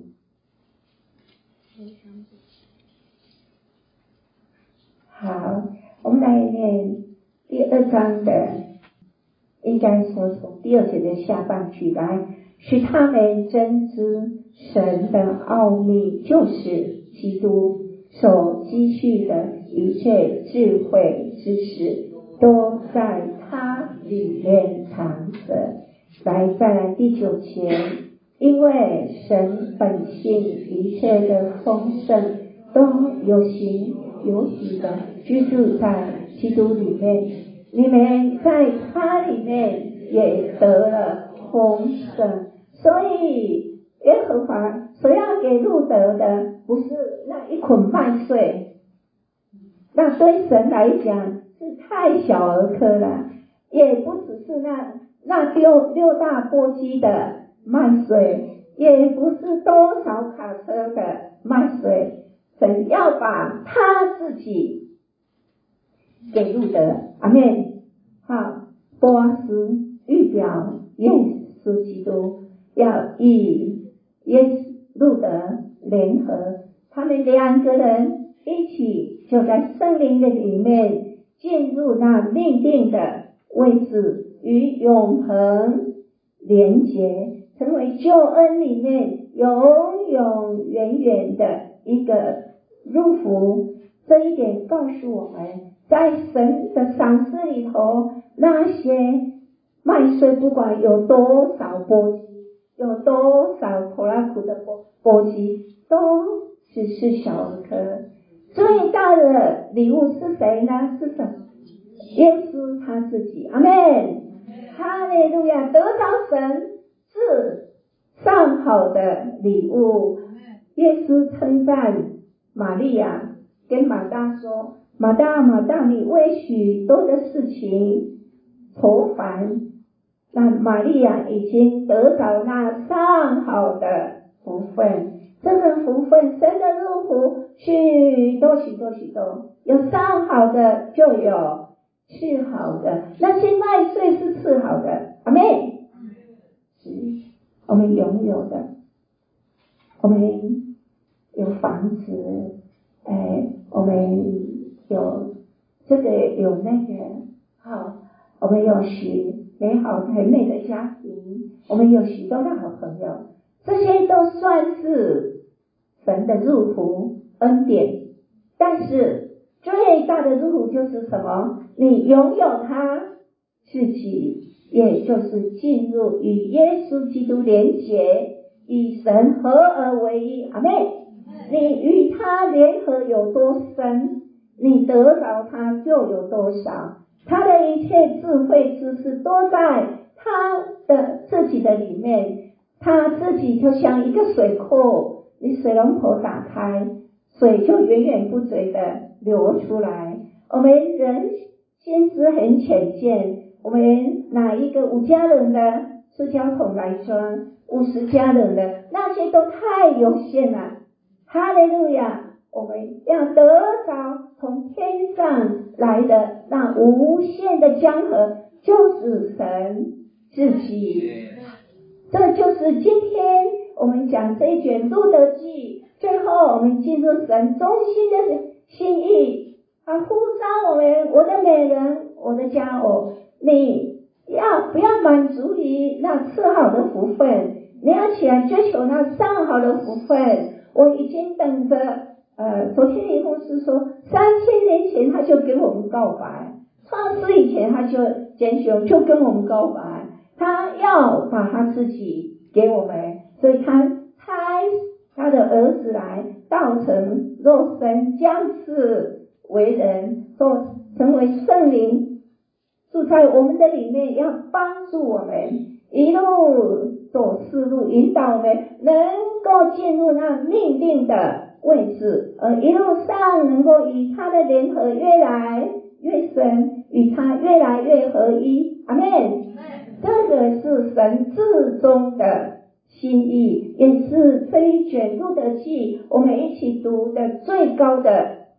好，我们来念第二章的，应该说从第二节的下半句来，使他们真知神的奥秘，就是基督所积蓄的一切智慧知识，都在他里面藏着。来，再来第九节，因为神本性一切的丰盛，都有形有体的居住在基督里面，你们在他里面也得了丰盛。所以耶和华所要给路得的，不是那一捆麦穗，那对神来讲是太小儿科了，也不只是那那六六大簸箕的麦穗，也不是多少卡车的麦穗，神要把他自己给路得。阿们。好，波阿斯预表耶稣基督，要与耶路得联合，他们两个人一起就在圣灵的里面进入那命定的位置，与永恒连结，成为救恩里面永永远远的一个入福。这一点告诉我们，在神的赏赐里头，那些麦穗不管有多少簸箕，有多少拖拉苦的簸簸箕，都只是小儿科。最大的礼物是谁呢？是什么？耶稣他自己。阿们。哈利路亚，得着神是上好的礼物。耶稣称赞玛利亚，跟马大说，马大马大，你为许多的事情愁烦，那玛利亚已经得着那上好的福分。这个福分，神的入福许多许多许多，有上好的就有次好的，那些麦穗是次好的。阿们。是我们拥有的，我们有房子，哎，我们有这个有那个，好，我们有许美好很美的家庭，我们有许多的好朋友，这些都算是神的入福恩典。但是最大的入福就是什么？你拥有他自己，也就是进入与耶稣基督连结，与神合而为一。阿们。你与他联合有多深，你得着他就有多少。他的一切智慧知识都在他的自己的里面，他自己就像一个水库，你水龙头打开，水就源源不绝的流出来。我们人心思很浅见，我们拿一个五加仑的塑胶桶来装，五十加仑的，那些都太有限了。哈利路亚，我们要得着从天上来的那无限的江河，就是神自己。这就是今天我们讲这一卷路得记，最后我们进入神中心的心意，他呼召我们，我的美人，我的佳偶，你要不要满足于那次好的福分？你要起来追求那上好的福分。我已经等着，呃，昨天李牧师说，三千年前他就跟我们告白，创世以前他就拣选，就跟我们告白，他要把他自己给我们，所以他差他的儿子来，道成肉身，降世为人，做成为圣灵，住在我们的里面，要帮助我们一路走四路，引导我们能够进入那命定的位置，而一路上能够与他的联合越来越深，与他越来越合一。阿们。这个是神至终的心意，也是这一卷路得记我们一起读的最高的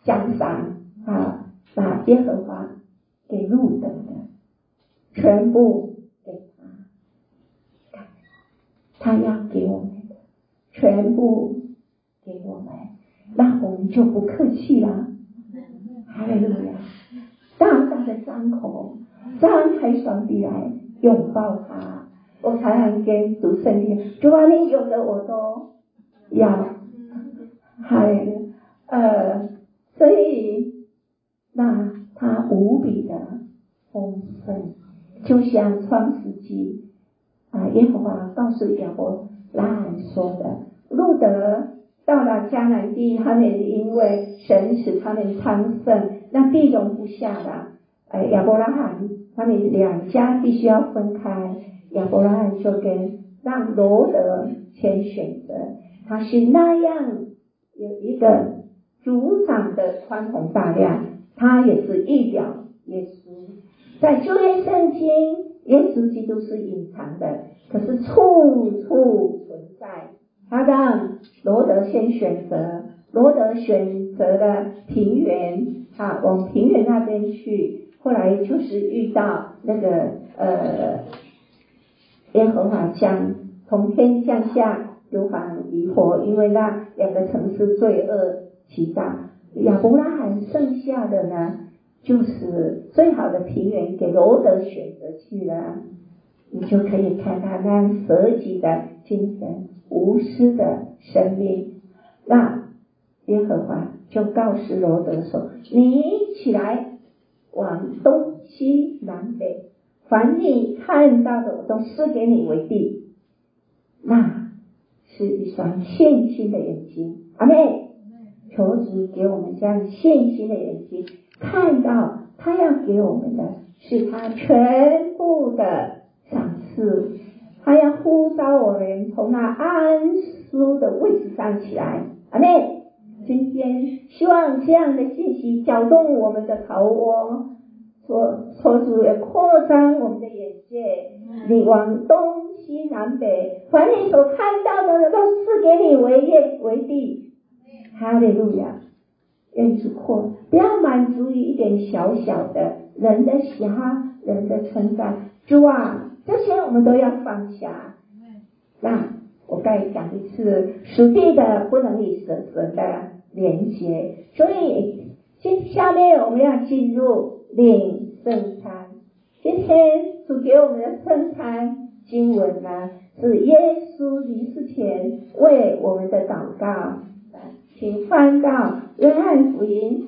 奖赏啊，把耶和华给路得的全部给他，他要给我们的全部给我们，那我们就不客气了。哈利路亚！大大的张口，张开双臂来拥抱他。我常常跟读圣经，主啊，你有的我都要。哈利路亚！呃，所以那他无比的丰盛，就像创世纪啊，耶和华告诉亚伯拉罕说的，路得到了迦南地，他们因为神使他们昌盛，那地容不下了。呃，亚伯拉罕他们两家必须要分开，亚伯拉罕就跟让罗得先选择，他是那样有一个族长的宽宏大量，他也是预表耶稣。在旧约圣经，耶稣基督是隐藏的，可是处处存在。他让罗得先选择，罗得选择了平原，啊，往平原那边去。后来就是遇到那个呃，耶和华降从天降下硫磺疑火，因为那两个城市罪恶极大。亚伯拉罕剩下的呢，就是最好的平原给罗得选择去了。你就可以看他那舍己的精神，无私的生命。那耶和华就告诉罗得说，你起来往东西南北，凡你看到的我都赐给你为地。那是一双信心的眼睛，阿们。求主给我们这样信心的眼睛，看到他要给我们的是他全部的赏赐，他要呼召我们从那安舒的位置上起来，阿们。今天希望这样的信息搅动我们的头窝，说求主也扩张我们的眼界，你往东西南北，凡你所看到的都赐给你为业为地。哈利路亚！愿主扩，不要满足于一点小小的人的喜好、人的称赞。主啊，这些我们都要放下。那我再讲一次，属地的不能与神神的连结，所以今下面我们要进入领圣餐。今天主给我们的圣餐经文呢，是耶稣离世前为我们的祷告。请翻到约翰福音。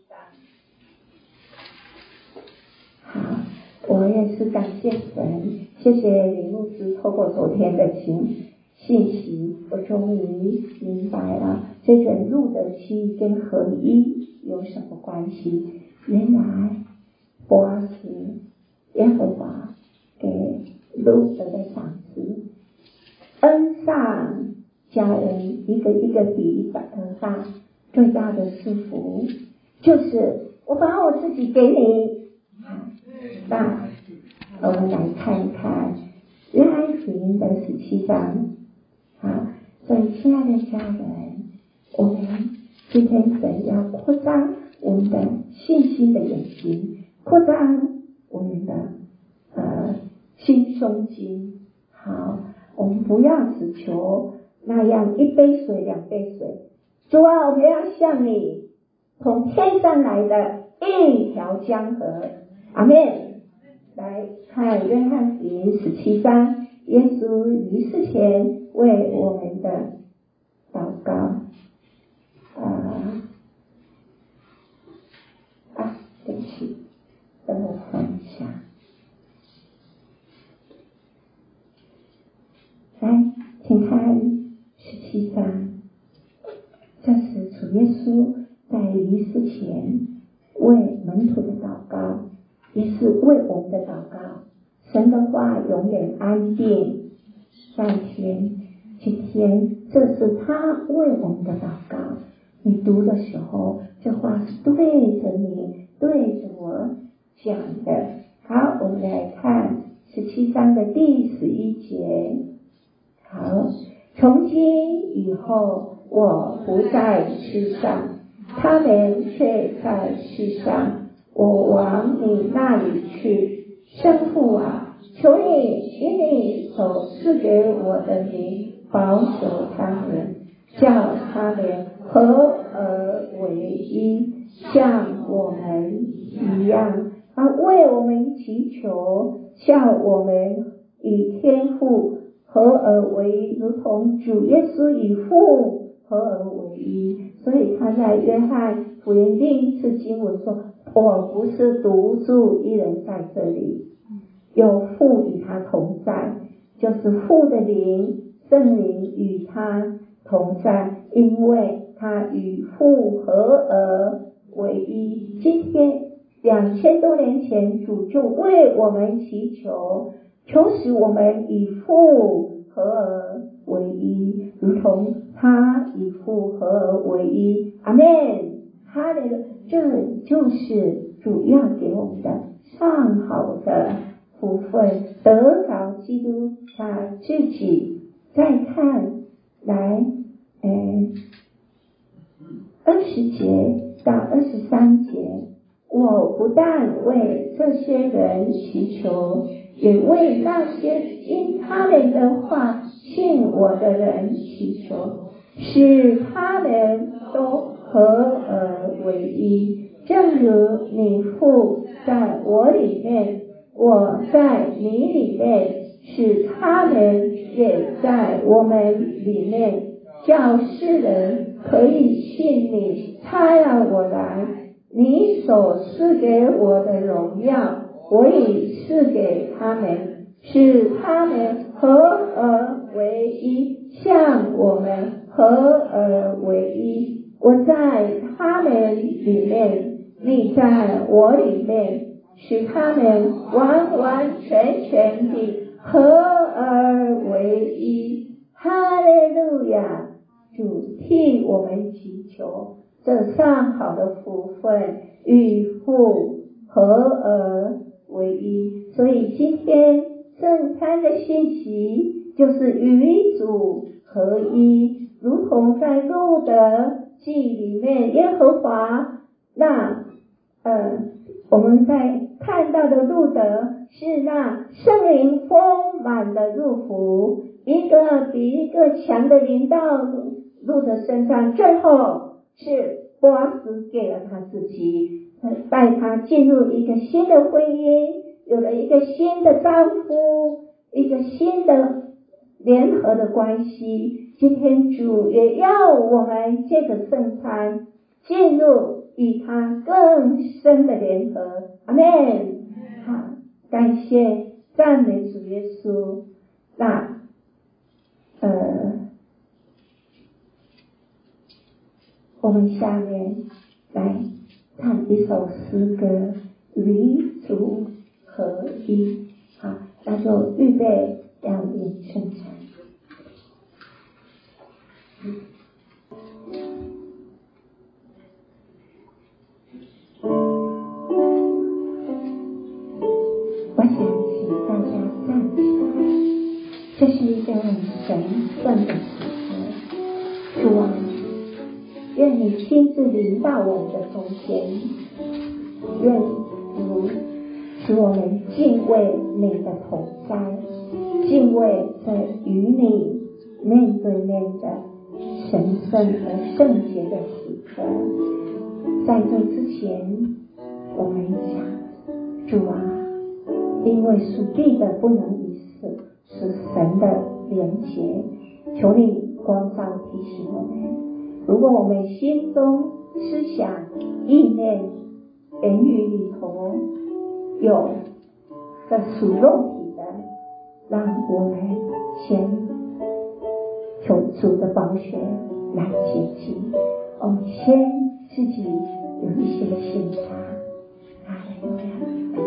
好，我也是感谢神，谢谢林牧师透过昨天的信信息，我终于明白了这卷路得记跟合一有什么关系。原来波阿斯耶和华给路得的赏赐，恩上家人一个一个比头上最大的祝福，就是我把我自己给你。那我们来看一看约翰福音的十七章。好，所以亲爱的家人，我们今天神要扩张我们的信心的眼睛，扩张我们的呃心胸襟。好，我们不要只求那样一杯水两杯水，主啊，我们要像你从天上来的一条江河。阿们。来看约翰福音十七章，耶稣离世前为我们的祷告。啊啊，对不起，等我翻一下。来，请看十七章，这是主耶稣在离世前为门徒的祷告，也是为我们的祷告。神的话永远安定在天，今天这是他为我们的祷告。你读的时候，这话是对着你对着我讲的。好，我们来看十七章的第十一节。好，从今以后我不在世上， 他们却在世上。我往你那里去，圣父啊，求你以你所赐给我的名保守他们，叫他们合而为一，像我们一样。啊，为我们祈求，像我们与天父合而为一，如同主耶稣与父合而为一。所以他在约翰福音另一次经文说，我不是独住一人在这里，有父与他同在，就是父的灵圣灵与他同在，因为他与父合而为一。今天两千多年前，主就为我们祈求，求使我们与父合而为一，如同他与父合而为一。阿们，哈利路亚！这就是主要给我们的上好的福分，得着基督他自己。再看来，哎，二十节到二十三节，我不但为这些人祈求，也为那些因他们的话信我的人祈求，使他们都合而为一，正如你父在我里面，我在你里面，使他们也在我们里面，叫世人可以信你差了我来，你所赐给我的荣耀，我已赐给他们，使他们合而为一，像我们合而为一。我在他们里面，你在我里面，使他们完完全全地合而为一。哈利路亚！主替我们祈求这上好的福分，与父合而为一。所以今天圣餐的信息就是与主合一，如同在路德记里面，耶和华那呃我们在看到的路德是那圣灵丰满的入福，一个比一个强的临到路德身上，最后是波阿斯给了他自己，带他进入一个新的婚姻，有了一个新的丈夫，一个新的联合的关系。今天主也要我们借着圣餐进入与他更深的联合。阿们。好，感谢赞美主耶稣。那呃我们下面来唱一首诗歌，与主合一。好，那就预备要领圣餐。我想请大家站起来，这是一个很神圣的时刻。主啊，愿你亲自临到我们的中间，愿主使我们敬畏你的同在，敬畏这与你面对面的神圣和圣洁的时刻。在这之前，我们讲，主啊，因为属地的不能与是是神的连结，求你光照提醒我们，如果我们心中思想意念言语里头有这属肉体的，让我们先求主的宝血来洁净，我们先自己有一些省察。哈利路亚。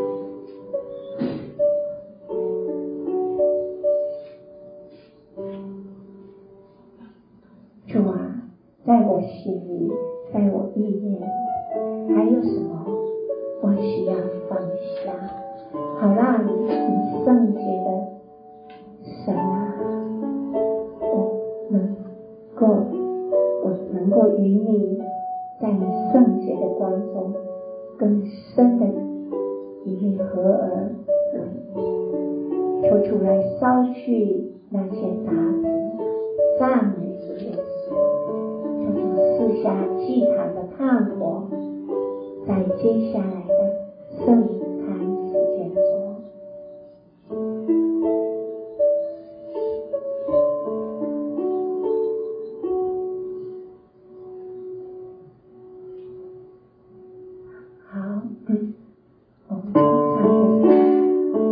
主啊，在我心里，在我意念里，还有什么我需要放下，好让你圣洁的神啊，我能够我能够与你在你圣洁的光中更深的与你合而为。求主来烧去那些杂质，赞美主耶稣。求主赐下祭坛的炭火，在接下来的圣餐时间中。好，嗯，我们唱这首。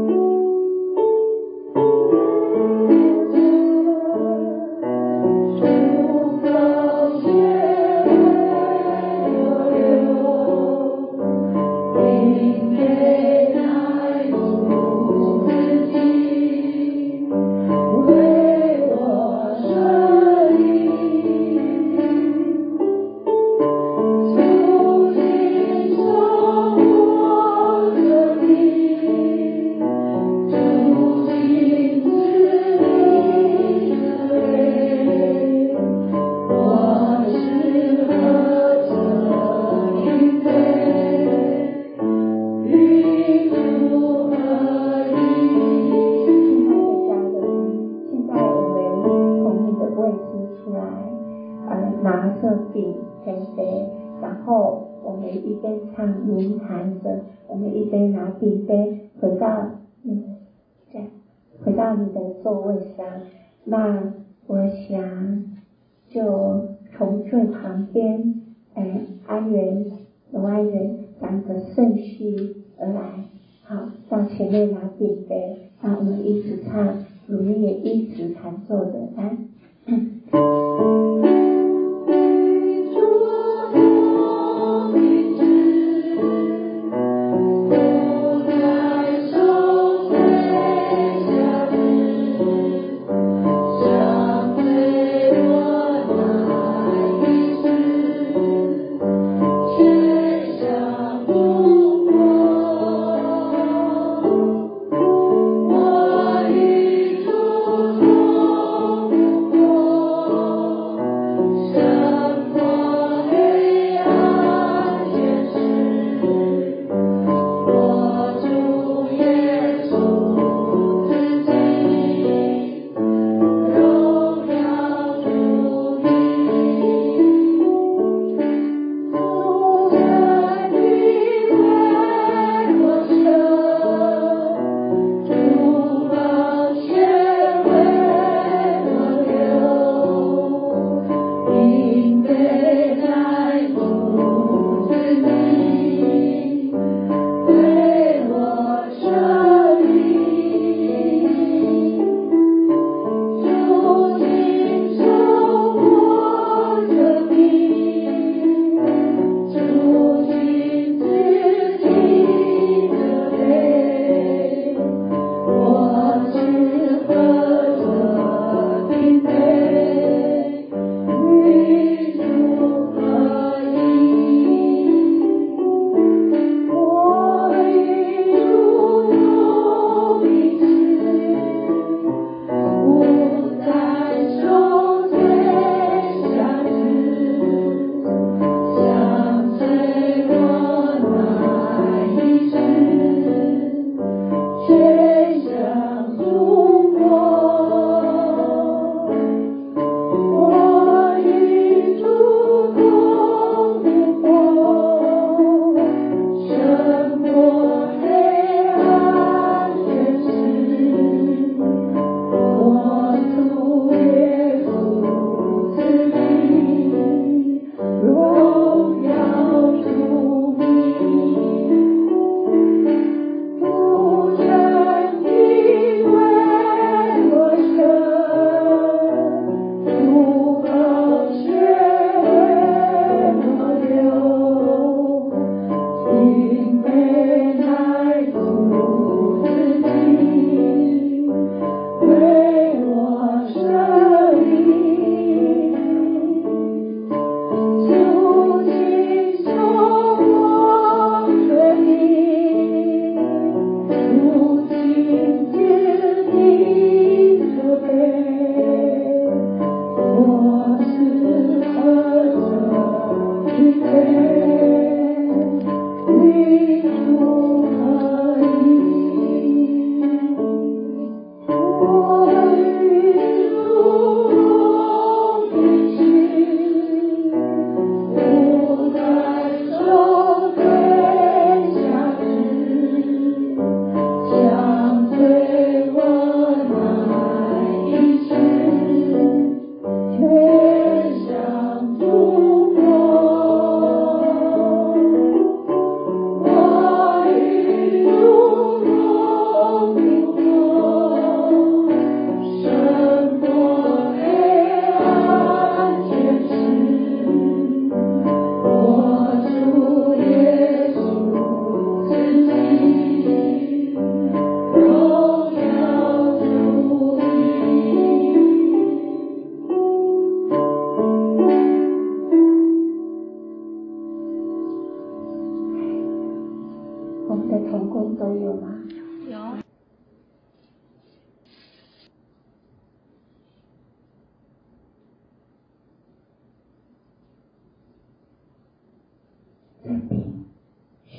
一边唱云弹着，我们一边拿饼杯回到你的家，回到你的座位上。那我想就从最旁边，哎，安源龙安源讲着顺序而来，好，到前面拿饼杯，那我们一起唱，鲁尼也一起弹奏着，来。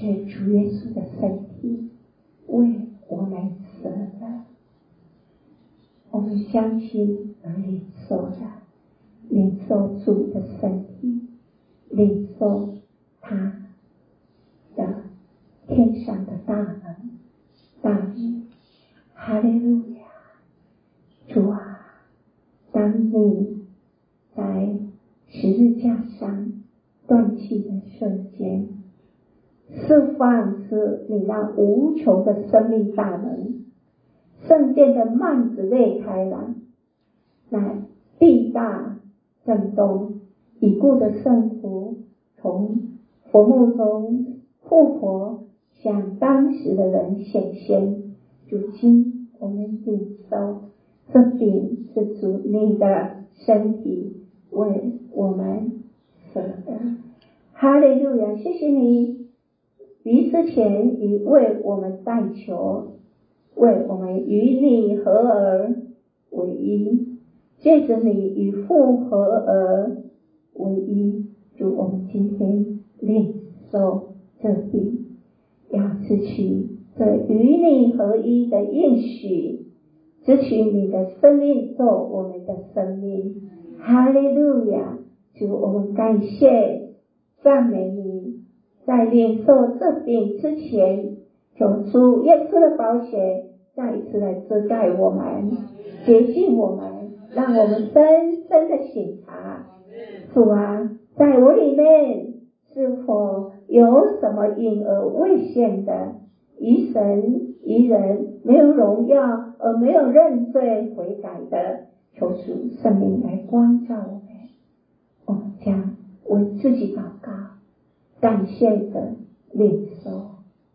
是主耶稣的身体为我们舍了，我们相信而领受的，领受主的身体，领受他的天上的大能大力。哈利路亚！主啊，当你在十字架上断气的瞬间，释放是你那无穷的生命大能，圣殿的幔子裂开了，那地大震动，已故的圣徒从坟墓中复活，向当时的人显现。如今我们领受，这饼是主你的身体为我们舍的。哈利路亚！谢谢你于之前已为我们代求，为我们与你合而为一，借着你与父合而为一。主，我们今天领受这饼，要支取这与你合一的应许，支取你的生命做我们的生命。哈利路亚！主，我们感谢赞美你，在领受这饼之前，求主耶稣的宝血再一次来遮盖我们，洁净我们，让我们深深的省察。主啊，在我里面是否有什么隐而未现的，疑神疑人，没有荣耀而没有认罪悔改的，求主圣灵来光照我们。我们将为自己祷告，感谢着领受，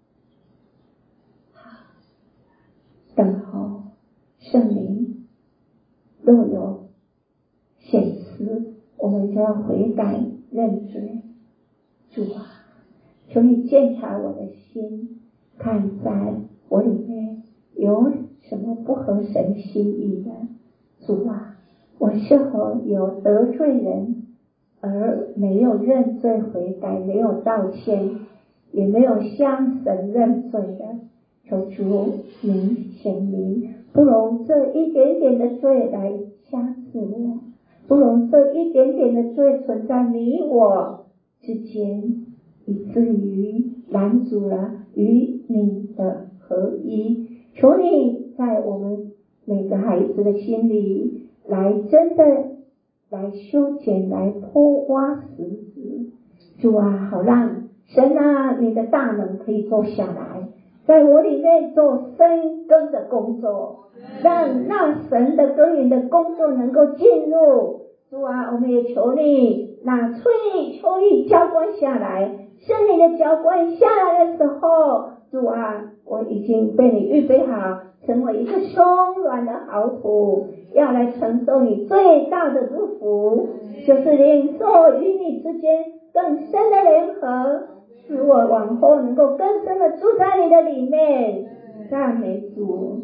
等候圣灵若有显示，我们就要悔改认罪。主啊，求你鉴察我的心，看在我里面有什么不合神心意的。主啊，我是否有得罪人而没有认罪悔改，没有道歉，也没有向神认罪的，求主您显明，不容这一点点的罪来掐死我，不容这一点点的罪存在你我之间，以至于拦阻了与你的合一。求你在我们每个孩子的心里来真的来修剪，来剖挖实质。主啊，好让神啊你的大能可以坐下来，在我里面做深耕的工作，让那神的耕耘的工作能够进入。主啊，我们也求你那催求你浇灌下来，圣灵的浇灌下来的时候，主啊，我已经被你预备好，成为一个松软的好土，要来承受你最大的祝福，就是领受与你之间更深的联合，使我往后能够更深的住在你的里面。赞美主！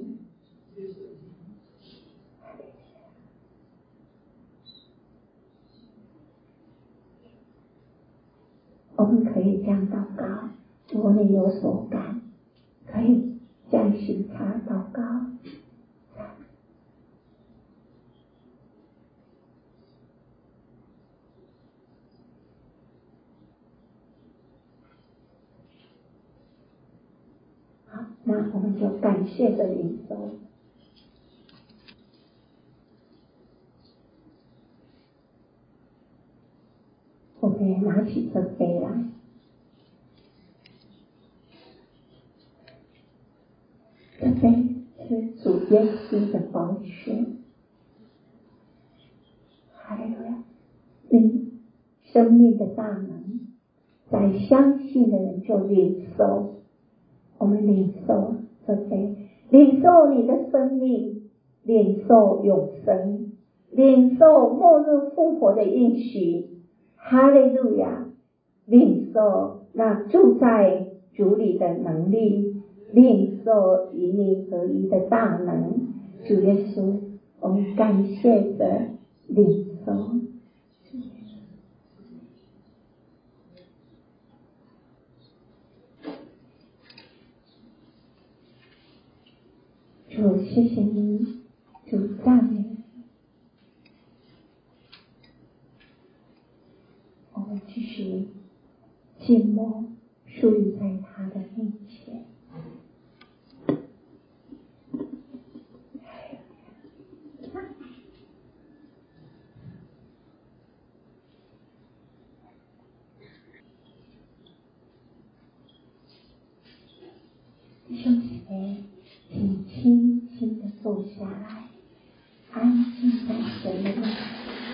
我们可以这样祷告，如果你有所感，可以这样省察祷告。好，那我们就感谢的领受。我们也拿起这杯来，这杯是主耶稣的宝血。哈利路亚！你生命的大能，在相信的人就领受。我们领受这杯，领受你的生命，领受永生，领受末日复活的应许。哈利路亚！领受那住在主里的能力，领受与你合一的大能。主耶稣，我们感谢着领受。 主，谢谢你，主赞美你。我们继续静默，伫立在他的面前。弟兄姐妹，请轻轻地坐下来，安静在神的面前。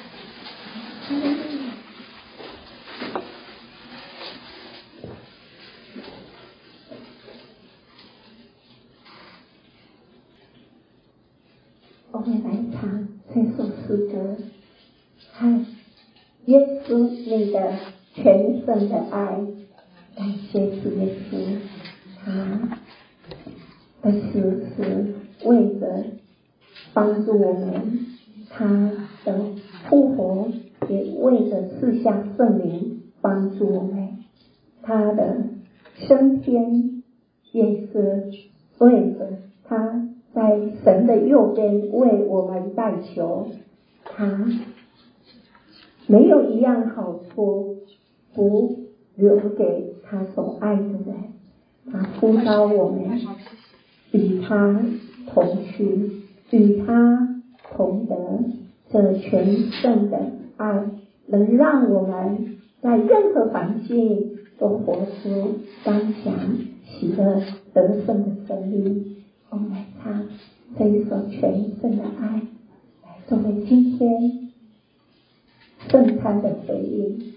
我们来唱这首诗歌，和耶稣你的全胜的爱。感谢主耶稣，他的死是为着帮助我们，他的复活也为着赐下圣灵帮助我们，他的升天也是为着他在神的右边为我们代求，他没有一样好处不留给他所爱的人，他呼召我们与他同去，与他同得这全胜的爱，能让我们在任何环境都活出刚强喜乐得胜的生命。我们来唱这一首全胜的爱，来作为今天圣餐的回应。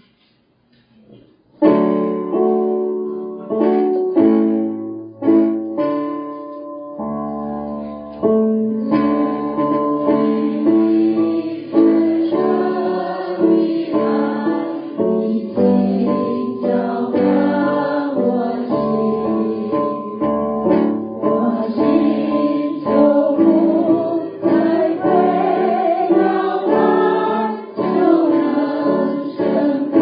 就能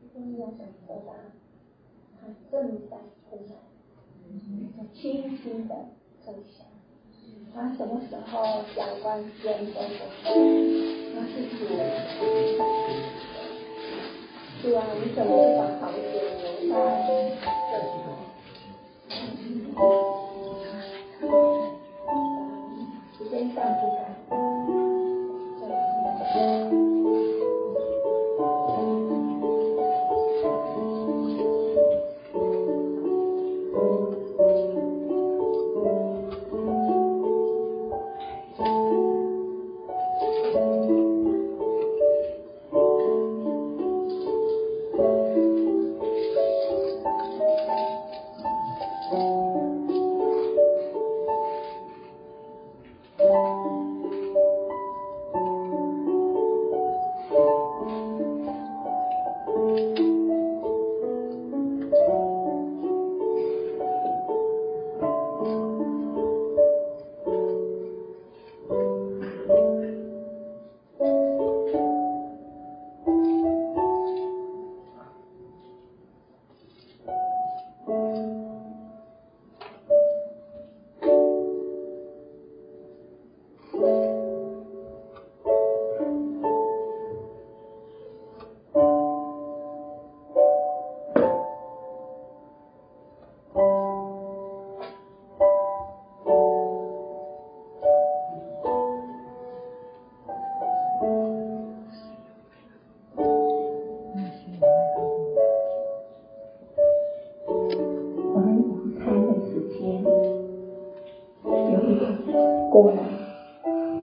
心要感受到他正在呼喊，轻轻的奏响。他什么时候讲关键都不会，那是主。主啊，你怎么不把好酒留在这里头？时间上不赶，我们午餐的时间有一点过了。